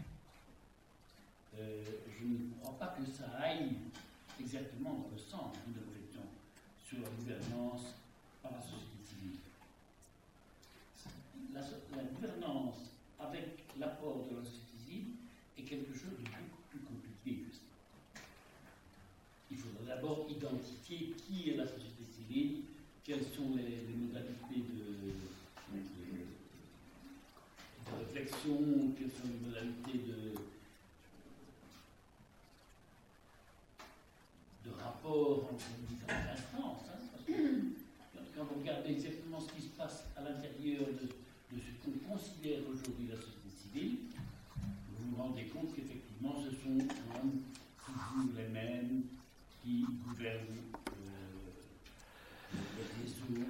C: Je ne crois pas que ça aille exactement dans le sens de réflexion sur la gouvernance par la société civile. La gouvernance avec l'apport de la société civile est quelque chose de beaucoup plus compliqué que ça. Il faudra d'abord identifier qui est la société civile, quelles sont les modalités de réflexion, quelles sont les modalités de rapport entre les différentes instances. Hein, parce que quand vous regardez exactement ce qui se passe à l'intérieur de ce qu'on considère aujourd'hui la société civile, vous vous rendez compte qu'effectivement ce sont toujours les mêmes qui gouvernent les réseaux.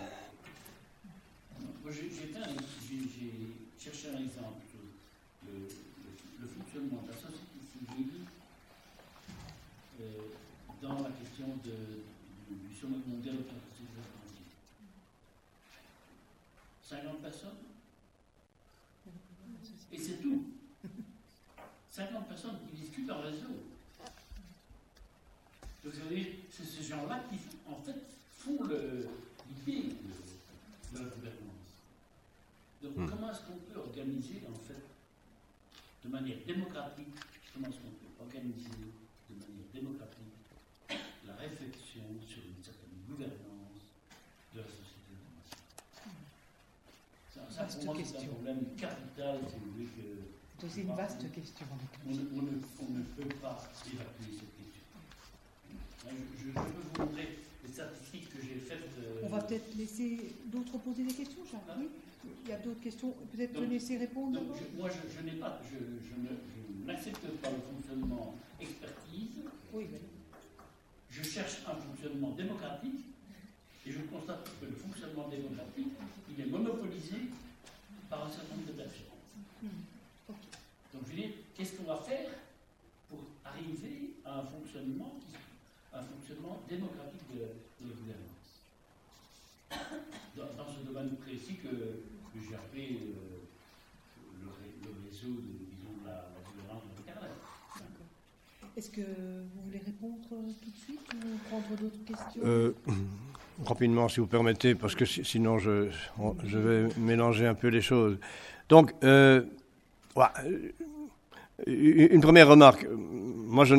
C: J'ai cherché un exemple sur le fonctionnement de la société civile dans la question du sommet mondial de la société civile. 50 personnes. Et c'est tout. 50 personnes qui discutent en réseau. Donc, vous savez, c'est ces gens-là qui, en fait, font l'idée de la gouvernance. Donc, comment est-ce qu'on peut organiser, en fait, de manière démocratique, la réflexion sur une certaine gouvernance de la société d'information? Ça, pour moi, c'est un problème capital, si vous voulez, que...
B: C'est une vaste question.
C: On ne peut pas évacuer cette question. Je peux vous montrer les statistiques que j'ai faites.
B: On va peut-être laisser d'autres poser des questions, Charles. Oui. Il y a d'autres questions. Peut-être laisser répondre.
C: Moi, je n'accepte pas le fonctionnement expertise.
B: Oui, mais...
C: Je cherche un fonctionnement démocratique et je constate que le fonctionnement démocratique, il est monopolisé par un certain nombre de personnes.
B: Okay.
C: Donc, je veux dire, qu'est-ce qu'on va faire pour arriver à un fonctionnement démocratique de la gouvernance dans ce domaine précis que j'ai appelé le réseau de la gouvernance de l'Internet.
B: Est-ce que vous voulez répondre tout de suite ou prendre d'autres questions
A: Rapidement, si vous permettez, parce que sinon je vais mélanger un peu les choses. Donc, une première remarque. Moi, je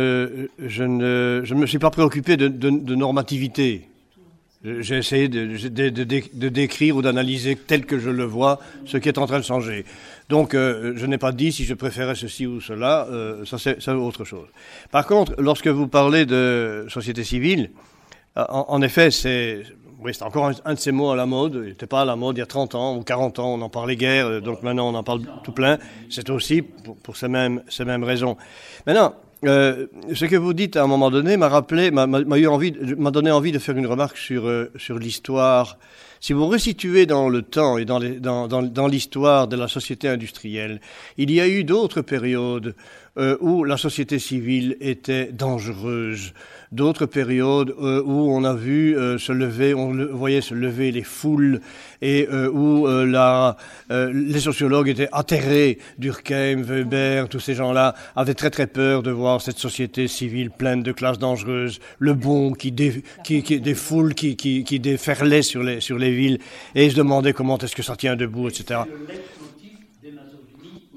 A: ne me suis pas préoccupé de normativité. J'ai essayé de décrire ou d'analyser tel que je le vois ce qui est en train de changer. Donc, je n'ai pas dit si je préférais ceci ou cela, ça c'est autre chose. Par contre, lorsque vous parlez de société civile, en effet, c'est encore un de ces mots à la mode. Il n'était pas à la mode il y a 30 ans ou 40 ans, on n'en parlait guère, donc maintenant on en parle tout plein. C'est aussi pour ces mêmes raisons. Maintenant, ce que vous dites à un moment donné m'a donné envie de faire une remarque sur l'histoire. Si vous resituez dans le temps et dans l'histoire de la société industrielle, il y a eu d'autres périodes où la société civile était dangereuse, d'autres périodes où on a vu voyait se lever les foules et où les sociologues étaient atterrés. Durkheim, Weber, tous ces gens-là avaient très très peur de voir cette société civile pleine de classes dangereuses, le bon des foules qui déferlaient sur les villes et ils se demandaient comment est-ce que ça tient debout, etc.
C: C'est le leitmotiv des Nations Unies aujourd'hui.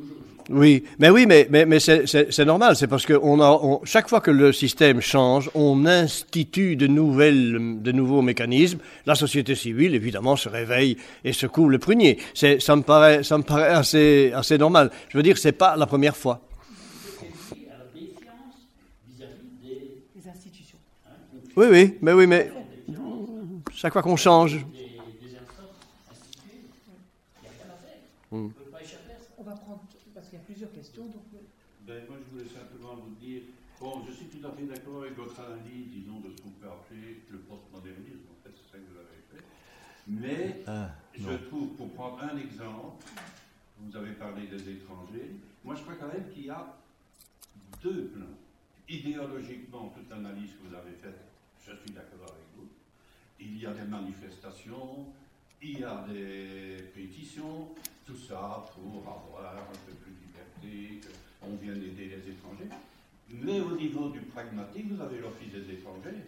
A: Oui, mais c'est normal, c'est parce que chaque fois que le système change, on institue de nouveaux mécanismes. La société civile, évidemment, se réveille et secoue le prunier. Ça me paraît assez normal. Je veux dire, c'est pas la première fois.
C: C'est à la défiance vis-à-vis des
B: institutions.
A: Oui, mais chaque fois qu'on change.
C: Des instances instituées, il n'y a rien à faire. On ne peut pas échapper à ça.
B: On va prendre, parce qu'il y a plusieurs questions. Donc...
D: Moi, je voulais simplement vous dire, je suis tout à fait d'accord avec votre analyse, disons, de ce qu'on peut appeler le postmodernisme. En fait, c'est ça que vous avez fait. Mais je trouve, pour prendre un exemple, vous avez parlé des étrangers. Moi, je crois quand même qu'il y a deux plans. Idéologiquement, toute l'analyse que vous avez faite, je suis d'accord avec vous. Il y a des manifestations, il y a des pétitions, tout ça pour avoir un peu plus de liberté, qu'on vienne aider les étrangers. Mais au niveau du pragmatique, vous avez l'Office des étrangers.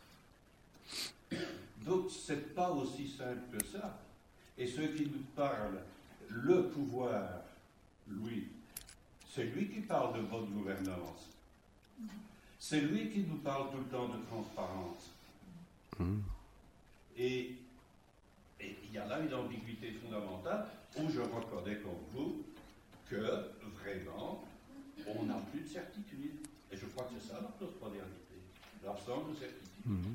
D: Donc, c'est pas aussi simple que ça. Et ceux qui nous parlent, le pouvoir, Louis, c'est lui qui parle de bonne gouvernance. C'est lui qui nous parle tout le temps de transparence. Et il y a là une ambiguïté fondamentale où je reconnais comme vous que vraiment on n'a plus de certitude. Et je crois que c'est ça la postmodernité, l'absence de certitude.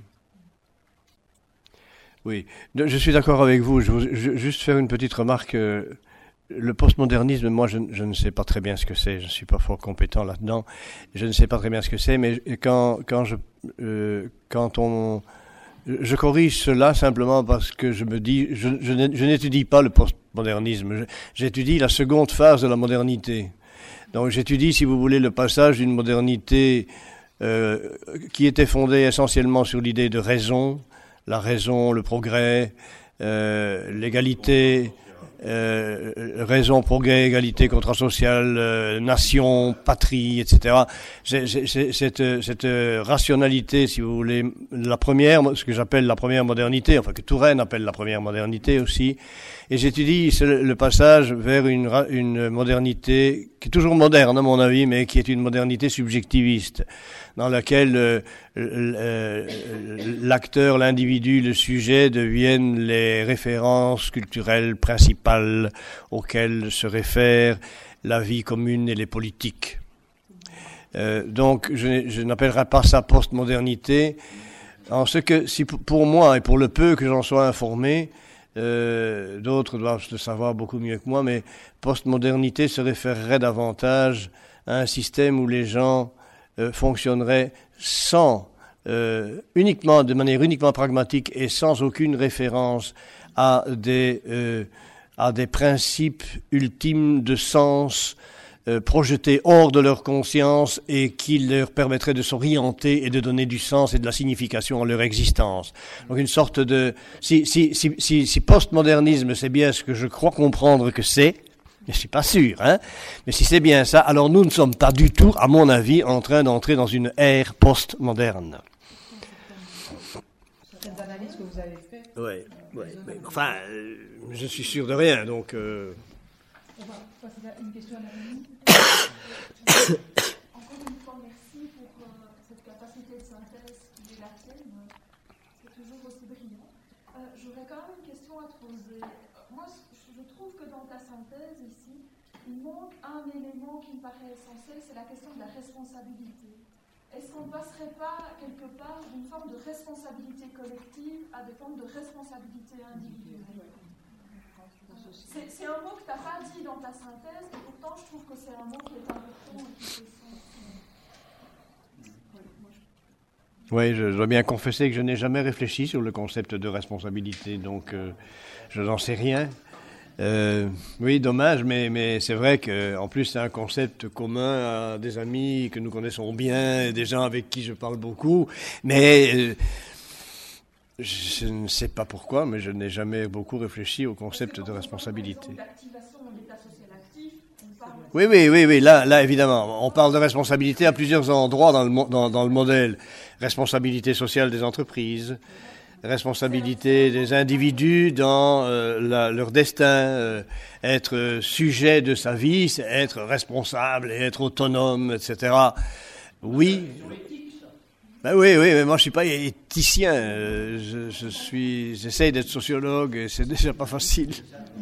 A: Oui, je suis d'accord avec vous. Je veux juste faire une petite remarque. Le postmodernisme, moi, je ne sais pas très bien ce que c'est. Je ne suis pas fort compétent là-dedans. Je ne sais pas très bien ce que c'est, mais je corrige cela simplement parce que je me dis, je n'étudie pas le postmodernisme. J'étudie la seconde phase de la modernité. Donc, j'étudie, si vous voulez, le passage d'une modernité qui était fondée essentiellement sur l'idée de raison, la raison, le progrès, l'égalité, raison, progrès, égalité, contrat social, nation, patrie, etc. Cette rationalité, si vous voulez, la première, ce que j'appelle la première modernité, enfin que Touraine appelle la première modernité aussi, et j'étudie le passage vers une modernité qui est toujours moderne à mon avis, mais qui est une modernité subjectiviste, dans laquelle l'acteur, l'individu, le sujet deviennent les références culturelles principales auxquelles se réfèrent la vie commune et les politiques. Donc, je n'appellerai pas ça postmodernité, en ce que, si pour moi et pour le peu que j'en sois informé, d'autres doivent le savoir beaucoup mieux que moi, mais postmodernité se référerait davantage à un système où les gens fonctionnerait de manière uniquement pragmatique et sans aucune référence à des principes ultimes de sens projetés hors de leur conscience et qui leur permettraient de s'orienter et de donner du sens et de la signification à leur existence. Donc une sorte de... Si postmodernisme c'est bien ce que je crois comprendre que c'est, je suis pas sûr, hein. Mais si c'est bien ça, alors nous ne sommes pas du tout, à mon avis, en train d'entrer dans une ère postmoderne.
B: Certaines analyses que vous avez faites.
A: Oui. Mais enfin, je suis sûr de rien, donc.
E: On va passer à une question à Marie. Encore une fois, merci pour cette capacité de synthèse qui est la tienne. C'est toujours aussi brillant. J'aurais quand même une question à te poser. Moi, je trouve que dans ta synthèse ici, il manque un élément qui me paraît essentiel, c'est la question de la responsabilité. Est-ce qu'on ne passerait pas quelque part d'une forme de responsabilité collective à des formes de responsabilité individuelle? C'est un mot que tu n'as pas dit dans ta synthèse, et pourtant je trouve que c'est un mot qui est important et qui fait sens.
A: Oui, je dois bien confesser que je n'ai jamais réfléchi sur le concept de responsabilité, donc je n'en sais rien. Oui, dommage, mais c'est vrai qu'en plus c'est un concept commun à des amis que nous connaissons bien, et des gens avec qui je parle beaucoup, mais je ne sais pas pourquoi, mais je n'ai jamais beaucoup réfléchi au concept de responsabilité. Oui, là évidemment, on parle de responsabilité à plusieurs endroits dans le modèle. Responsabilité sociale des entreprises, responsabilité des individus dans leur destin. Être sujet de sa vie, c'est être responsable et être autonome, etc. Oui. Ben oui, mais moi je suis pas éthicien. J'essaye d'être sociologue et c'est déjà pas facile.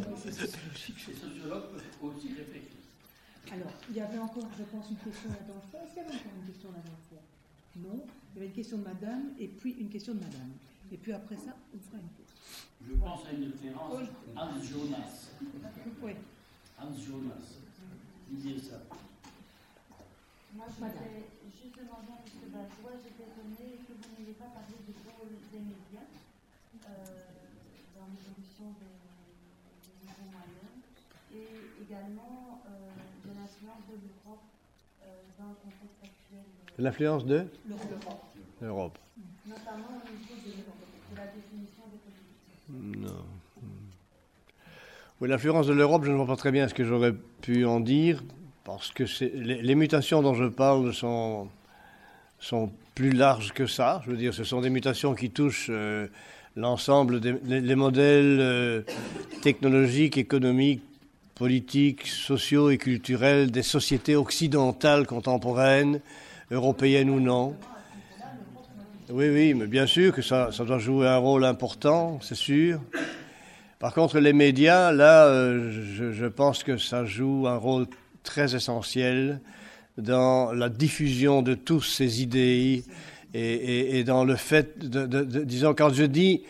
B: Alors, il y avait encore, je pense, une question là-dedans. Est-ce qu'il y avait encore une question là-dedans? Non. Il y avait une question de madame et puis une question de madame. Et puis après ça, on fera une question.
C: Je pense à une référence, Hans Jonas.
B: Oui.
C: Hans Jonas. Lisez ça.
F: Moi, je voudrais juste demander un petit peu d'adjoint. J'étais étonnée que vous n'ayez pas parlé du rôle des médias dans l'évolution des nouveaux moyens et également de l'influence de l'Europe dans le contexte actuel.
A: L'influence de l'Europe.
F: Notamment au niveau de la définition des politiques.
A: Non. Oui, l'influence de l'Europe, je ne vois pas très bien ce que j'aurais pu en dire, parce que les mutations dont je parle sont plus larges que ça. Je veux dire, ce sont des mutations qui touchent l'ensemble des modèles technologiques, économiques, politiques, sociaux et culturels des sociétés occidentales contemporaines, européennes ou non. Oui, mais bien sûr que ça doit jouer un rôle important, c'est sûr. Par contre, les médias, là, je pense que ça joue un rôle très essentiel dans la diffusion de toutes ces idées et dans le fait disons, quand je dis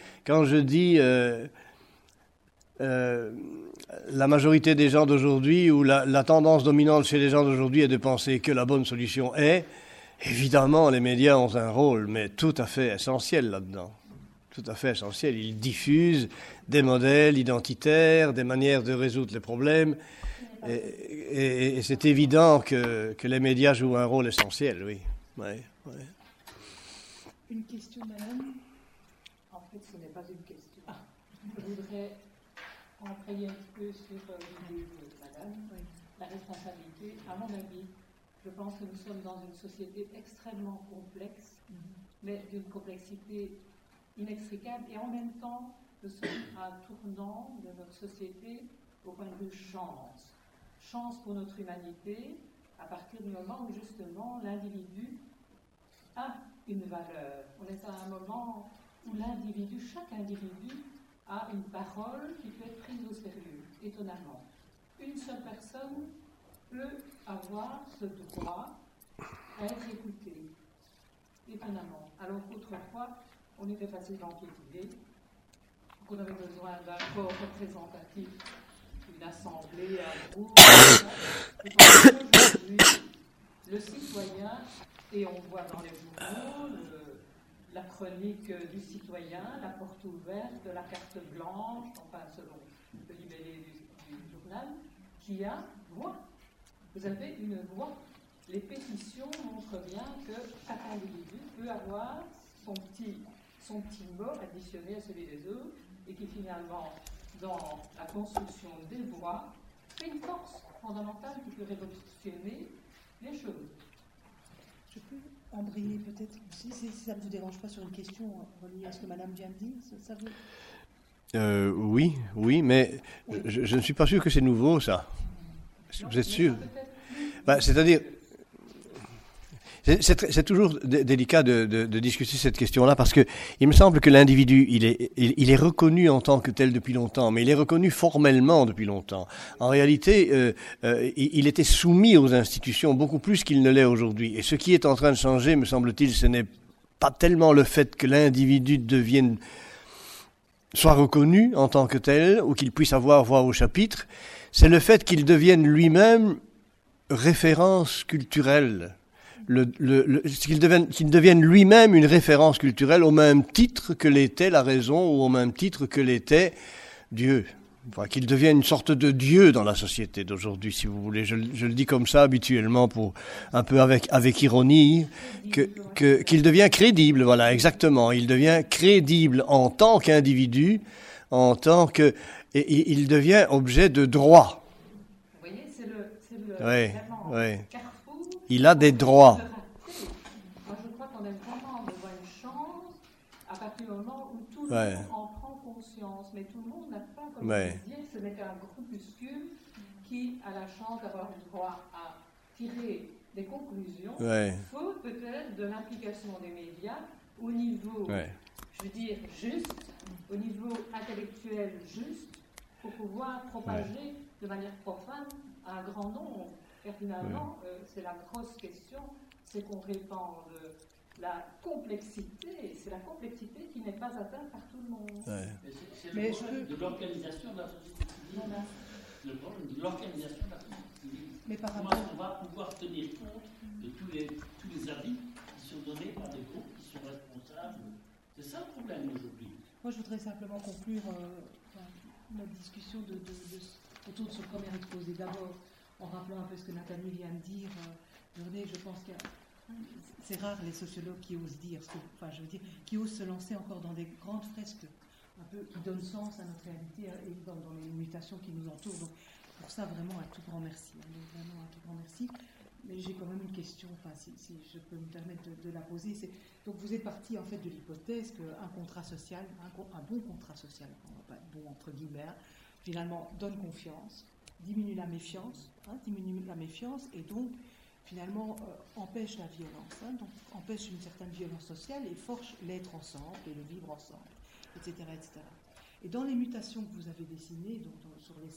A: la majorité des gens d'aujourd'hui ou la tendance dominante chez les gens d'aujourd'hui est de penser que la bonne solution est, évidemment, les médias ont un rôle, mais tout à fait essentiel là-dedans. Tout à fait essentiel. Ils diffusent des modèles identitaires, des manières de résoudre les problèmes. Et c'est évident que les médias jouent un rôle essentiel, oui. Ouais.
B: Une question, madame?
G: En fait, ce n'est pas une question. Je voudrais emprayer un petit peu sur l'idée de madame. La responsabilité, à mon avis, je pense que nous sommes dans une société extrêmement complexe, mais d'une complexité inextricable, et en même temps, nous sommes à un tournant de notre société au point de vue chance. Chance pour notre humanité, à partir du moment où justement l'individu a une valeur. On est à un moment où l'individu, chaque individu, a une parole qui peut être prise au sérieux, étonnamment. Une seule personne peut avoir ce droit à être écoutée, étonnamment. Alors qu'autrefois, on était facilement piétiné, qu'on avait besoin d'un corps représentatif, une assemblée, un groupe. Aujourd'hui, le citoyen, et on voit dans les journaux la chronique du citoyen, la porte ouverte, la carte blanche, enfin selon le libellé du journal, qui a voix. Vous avez une voix. Les pétitions montrent bien que chaque individu peut avoir son petit mot additionné à celui des autres et qui finalement, dans la construction des voix, fait une force fondamentale qui peut révolutionner les choses.
B: Je peux embrayer peut-être, si ça ne vous dérange pas, sur une question reliée à ce que madame vient de dire, ça vous...
A: Oui, mais je ne suis pas sûr que c'est nouveau, ça. Vous êtes sûr? C'est-à-dire... C'est toujours délicat de discuter cette question-là parce que il me semble que l'individu, il est reconnu en tant que tel depuis longtemps, mais il est reconnu formellement depuis longtemps. En réalité, il était soumis aux institutions beaucoup plus qu'il ne l'est aujourd'hui. Et ce qui est en train de changer, me semble-t-il, ce n'est pas tellement le fait que l'individu soit reconnu en tant que tel ou qu'il puisse avoir voix au chapitre, c'est le fait qu'il devienne lui-même référence culturelle. Qu'il devienne lui-même une référence culturelle au même titre que l'était la raison ou au même titre que l'était Dieu. Enfin, qu'il devienne une sorte de Dieu dans la société d'aujourd'hui, si vous voulez. Je le dis comme ça habituellement, pour un peu avec ironie, qu'il devient crédible, voilà, exactement. Il devient crédible en tant qu'individu, et il devient objet de droit.
G: Vous voyez, c'est le
A: Oui.
G: carrefour.
A: Il a des droits.
G: Moi, je crois qu'on est vraiment devant une chance à partir du moment où tous
E: le monde en prend conscience, mais tout le monde n'a pas, comme je dire, ce n'est qu'un groupuscule qui a la chance d'avoir le droit à tirer des conclusions, faute peut-être de l'implication des médias au niveau, je veux dire, juste, au niveau intellectuel juste, pour pouvoir propager de manière profane à un grand nombre. Et finalement, c'est la grosse question, c'est qu'on répand la complexité, c'est la complexité qui n'est pas atteinte par tout le monde.
C: C'est le problème de l'organisation de la société civile. Le problème de l'organisation de la société civile.
B: Mais par
C: Comment
B: rapport...
C: on va pouvoir tenir compte de tous les avis qui sont donnés par des groupes qui sont responsables. C'est ça le problème aujourd'hui.
B: Moi, je voudrais simplement conclure notre discussion autour de ce premier exposé. D'abord, en rappelant un peu ce que Nathalie vient de dire, je pense que c'est rare les sociologues qui osent dire, qui osent se lancer encore dans des grandes fresques un peu qui donnent sens à notre réalité et dans les mutations qui nous entourent. Donc, pour ça, vraiment, un tout grand merci. Vraiment, un tout grand merci. Mais j'ai quand même une question, si je peux me permettre de la poser. Donc, vous êtes parti, en fait, de l'hypothèse qu'un contrat social, un bon contrat social, on va pas bon entre guillemets, finalement, donne confiance, diminue la méfiance, et donc, finalement, empêche la violence, donc empêche une certaine violence sociale et forge l'être ensemble et le vivre ensemble, etc., etc. Et dans les mutations que vous avez dessinées, donc sur les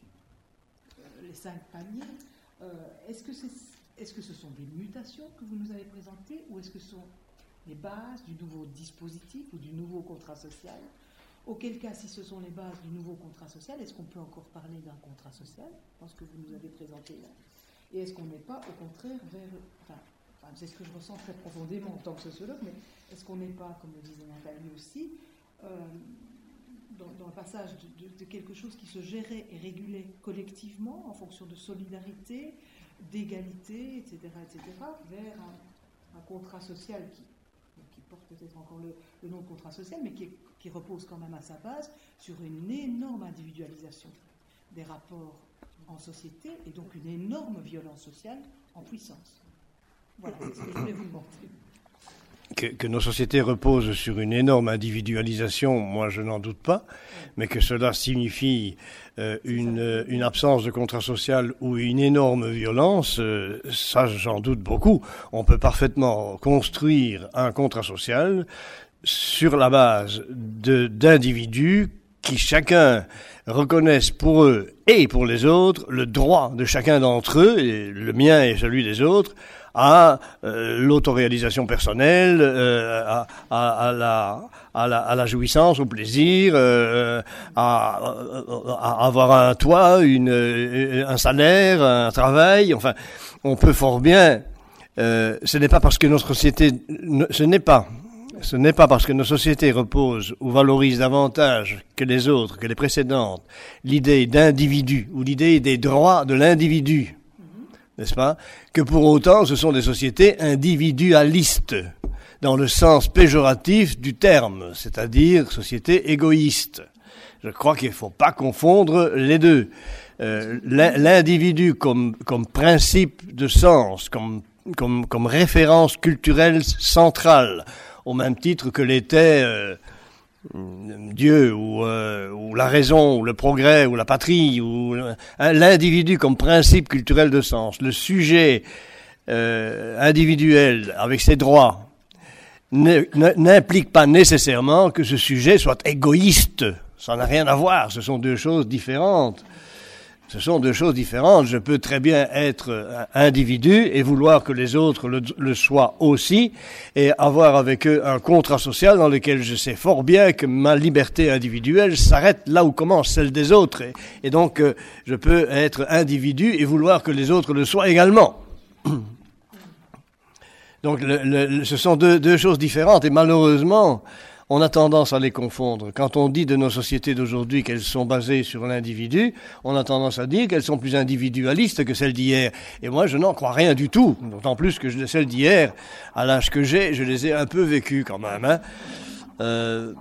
B: cinq paliers, est-ce que ce sont des mutations que vous nous avez présentées ou est-ce que ce sont les bases du nouveau dispositif ou du nouveau contrat social? Auquel cas, si ce sont les bases du nouveau contrat social, est-ce qu'on peut encore parler d'un contrat social dans ce que vous nous avez présenté là? Et est-ce qu'on n'est pas, au contraire, c'est ce que je ressens très profondément en tant que sociologue, mais est-ce qu'on n'est pas, comme le disait Nathalie aussi, dans le passage de quelque chose qui se gérait et régulait collectivement en fonction de solidarité, d'égalité, etc., vers un contrat social qui porte peut-être encore le nom de contrat social, mais qui repose quand même à sa base sur une énorme individualisation des rapports en société et donc une énorme violence sociale en puissance. Voilà, c'est ce que je voulais vous montrer.
A: Que nos sociétés reposent sur une énorme individualisation, moi je n'en doute pas, mais que cela signifie une absence de contrat social ou une énorme violence, ça j'en doute beaucoup. On peut parfaitement construire un contrat social sur la base d'individus qui chacun reconnaissent pour eux et pour les autres le droit de chacun d'entre eux, et le mien et celui des autres, à l'autoréalisation personnelle, à la jouissance, au plaisir, à avoir un toit, un salaire, un travail. Enfin, on peut fort bien. Ce n'est pas parce que notre société, ce n'est pas parce que nos sociétés reposent ou valorisent davantage que les autres, que les précédentes, l'idée d'individu ou l'idée des droits de l'individu, n'est-ce pas, que pour autant ce sont des sociétés individualistes, dans le sens péjoratif du terme, c'est-à-dire sociétés égoïstes. Je crois qu'il ne faut pas confondre les deux. L'individu comme principe de sens, comme référence culturelle centrale, au même titre que l'était Dieu ou la raison ou le progrès ou la patrie ou l'individu comme principe culturel de sens, le sujet individuel avec ses droits n'implique pas nécessairement que ce sujet soit égoïste. Ça n'a rien à voir, ce sont deux choses différentes. Je peux très bien être individu et vouloir que les autres le soient aussi et avoir avec eux un contrat social dans lequel je sais fort bien que ma liberté individuelle s'arrête là où commence celle des autres. Et donc, je peux être individu et vouloir que les autres le soient également. Donc, ce sont deux choses différentes et malheureusement, on a tendance à les confondre. Quand on dit de nos sociétés d'aujourd'hui qu'elles sont basées sur l'individu, on a tendance à dire qu'elles sont plus individualistes que celles d'hier. Et moi, je n'en crois rien du tout. D'autant plus que celles d'hier, à l'âge que j'ai, je les ai un peu vécues quand même.
B: D'accord.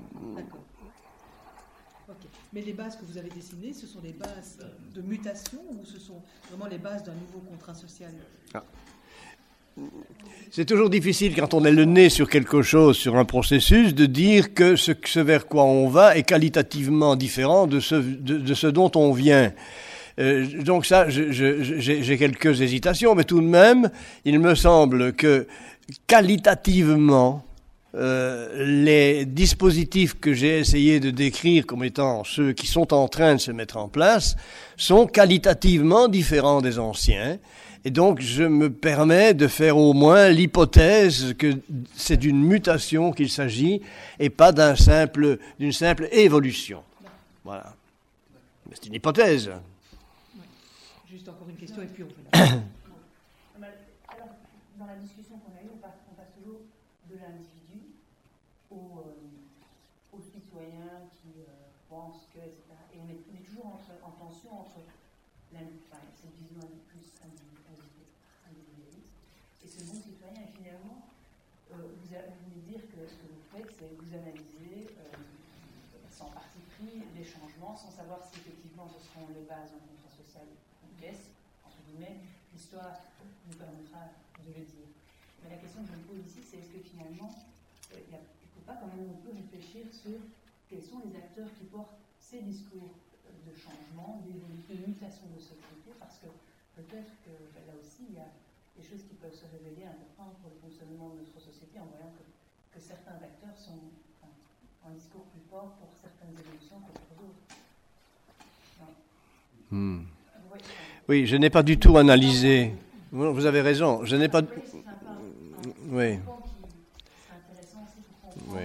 B: Okay. Mais les bases que vous avez dessinées, ce sont des bases de mutation ou ce sont vraiment les bases d'un nouveau contrat social ?
A: c'est toujours difficile quand on est le nez sur quelque chose, sur un processus, de dire que ce vers quoi on va est qualitativement différent de ce dont on vient. Donc ça, j'ai quelques hésitations, mais tout de même, il me semble que qualitativement, les dispositifs que j'ai essayé de décrire comme étant ceux qui sont en train de se mettre en place sont qualitativement différents des anciens. Et donc, je me permets de faire au moins l'hypothèse que c'est d'une mutation qu'il s'agit et pas d'une simple évolution. Voilà. Mais c'est une hypothèse.
B: Oui. Juste encore une question et puis on fait la...
F: Alors, dans la discussion qu'on a eue, on passe toujours de l'individu aux citoyens qui pensent que, etc. Et on est toujours en tension entre cette vision plus individualiste et ce monde citoyen. Et finalement, vous venez de dire que ce que vous faites, c'est vous analyser sans parti pris les changements, sans savoir si effectivement ce seront les bases d'un contrat social ou qu'est-ce, entre guillemets, l'histoire nous permettra de le dire. Mais la question que je me pose ici, c'est est-ce que finalement, il ne faut pas quand même un peu réfléchir sur quels sont les acteurs qui portent ces discours de changement, de mutation de société, parce que peut-être que là aussi, il y a des choses qui peuvent se révéler importantes pour le fonctionnement de notre société en voyant que certains acteurs sont en discours plus fort pour certaines évolutions que pour d'autres.
A: Oui, je n'ai pas du tout analysé. Vous avez raison, je n'ai pas... Oui. Oui.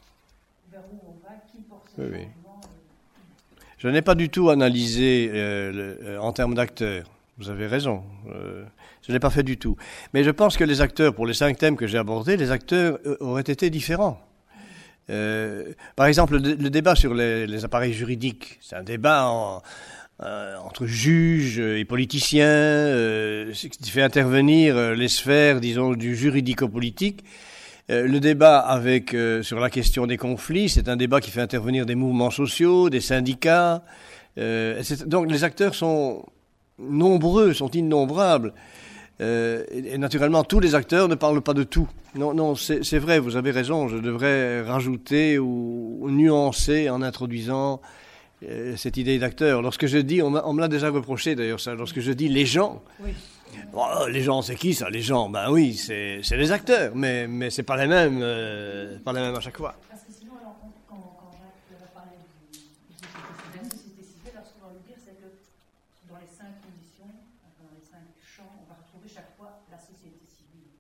A: Oui. Je n'ai pas du tout analysé en termes d'acteurs. Vous avez raison. Je ne l'ai pas fait du tout. Mais je pense que les acteurs, pour les 5 thèmes que j'ai abordés, les acteurs auraient été différents. Par exemple, le débat sur les appareils juridiques, c'est un débat entre juges et politiciens, qui fait intervenir les sphères, disons, du juridico-politique. Le débat sur la question des conflits, c'est un débat qui fait intervenir des mouvements sociaux, des syndicats. Donc les acteurs sont nombreux, sont innombrables. Et naturellement, tous les acteurs ne parlent pas de tout. Non, c'est vrai, vous avez raison, je devrais rajouter ou nuancer en introduisant cette idée d'acteur. Lorsque je dis, on me l'a déjà reproché d'ailleurs ça, lorsque je dis les gens, oui. Bon, les gens c'est qui ça, les gens? Ben oui, c'est les acteurs, mais c'est pas les mêmes à chaque fois.
F: Parce que sinon, alors, quand Jacques va parler de la société civile, alors ce qu'on va lui dire, c'est que dans les 5 conditions, dans les 5 champs, on va retrouver chaque fois la société civile.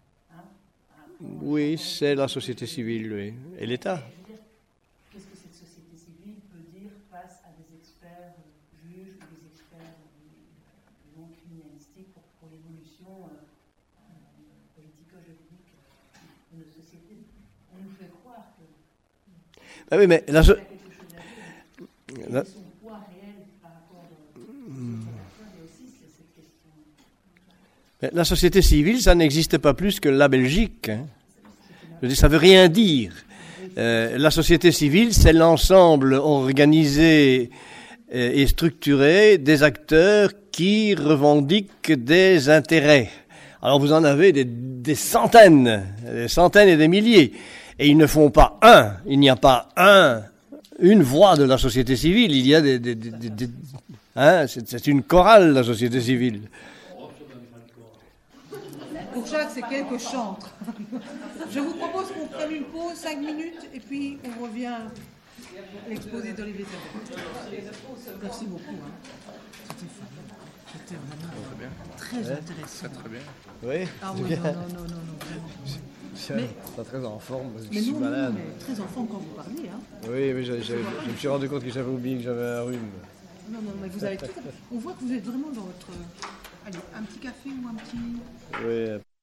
A: Oui, c'est la société civile, oui. Et l'État.
F: Qu'est-ce que cette société civile peut dire face à des experts juges ou des experts non criminalistiques pour l'évolution politico-juridique de nos sociétés? On nous fait croire que
A: oui, mais
F: il y a quelque chose à dire. Son poids réel par rapport à il y a aussi cette question.
A: La société civile, ça n'existe pas plus que la Belgique. Hein. Je dis, ça veut rien dire. La société civile, c'est l'ensemble organisé et structuré des acteurs qui revendiquent des intérêts. Alors vous en avez des centaines et des milliers. Et ils ne font pas il n'y a pas une voix de la société civile. Il y a c'est une chorale, la société civile.
B: Pour Jacques, c'est quelques chantres. Je vous propose qu'on prenne une pause, 5 minutes, et puis on revient à l'exposé d'Olivier Zabel. Merci beaucoup. C'était vraiment très intéressant.
D: Très bien.
A: Oui.
B: Ah oui, non, vraiment.
A: Pas très en forme parce que
B: mais
A: je suis malade.
B: Mais très en forme quand vous parlez. Hein.
A: Oui, mais je me suis rendu compte que j'avais oublié que j'avais un rhume.
B: Non, mais vous avez tout. On voit que vous êtes vraiment dans votre... Allez, un petit café ou un petit...
A: Oui.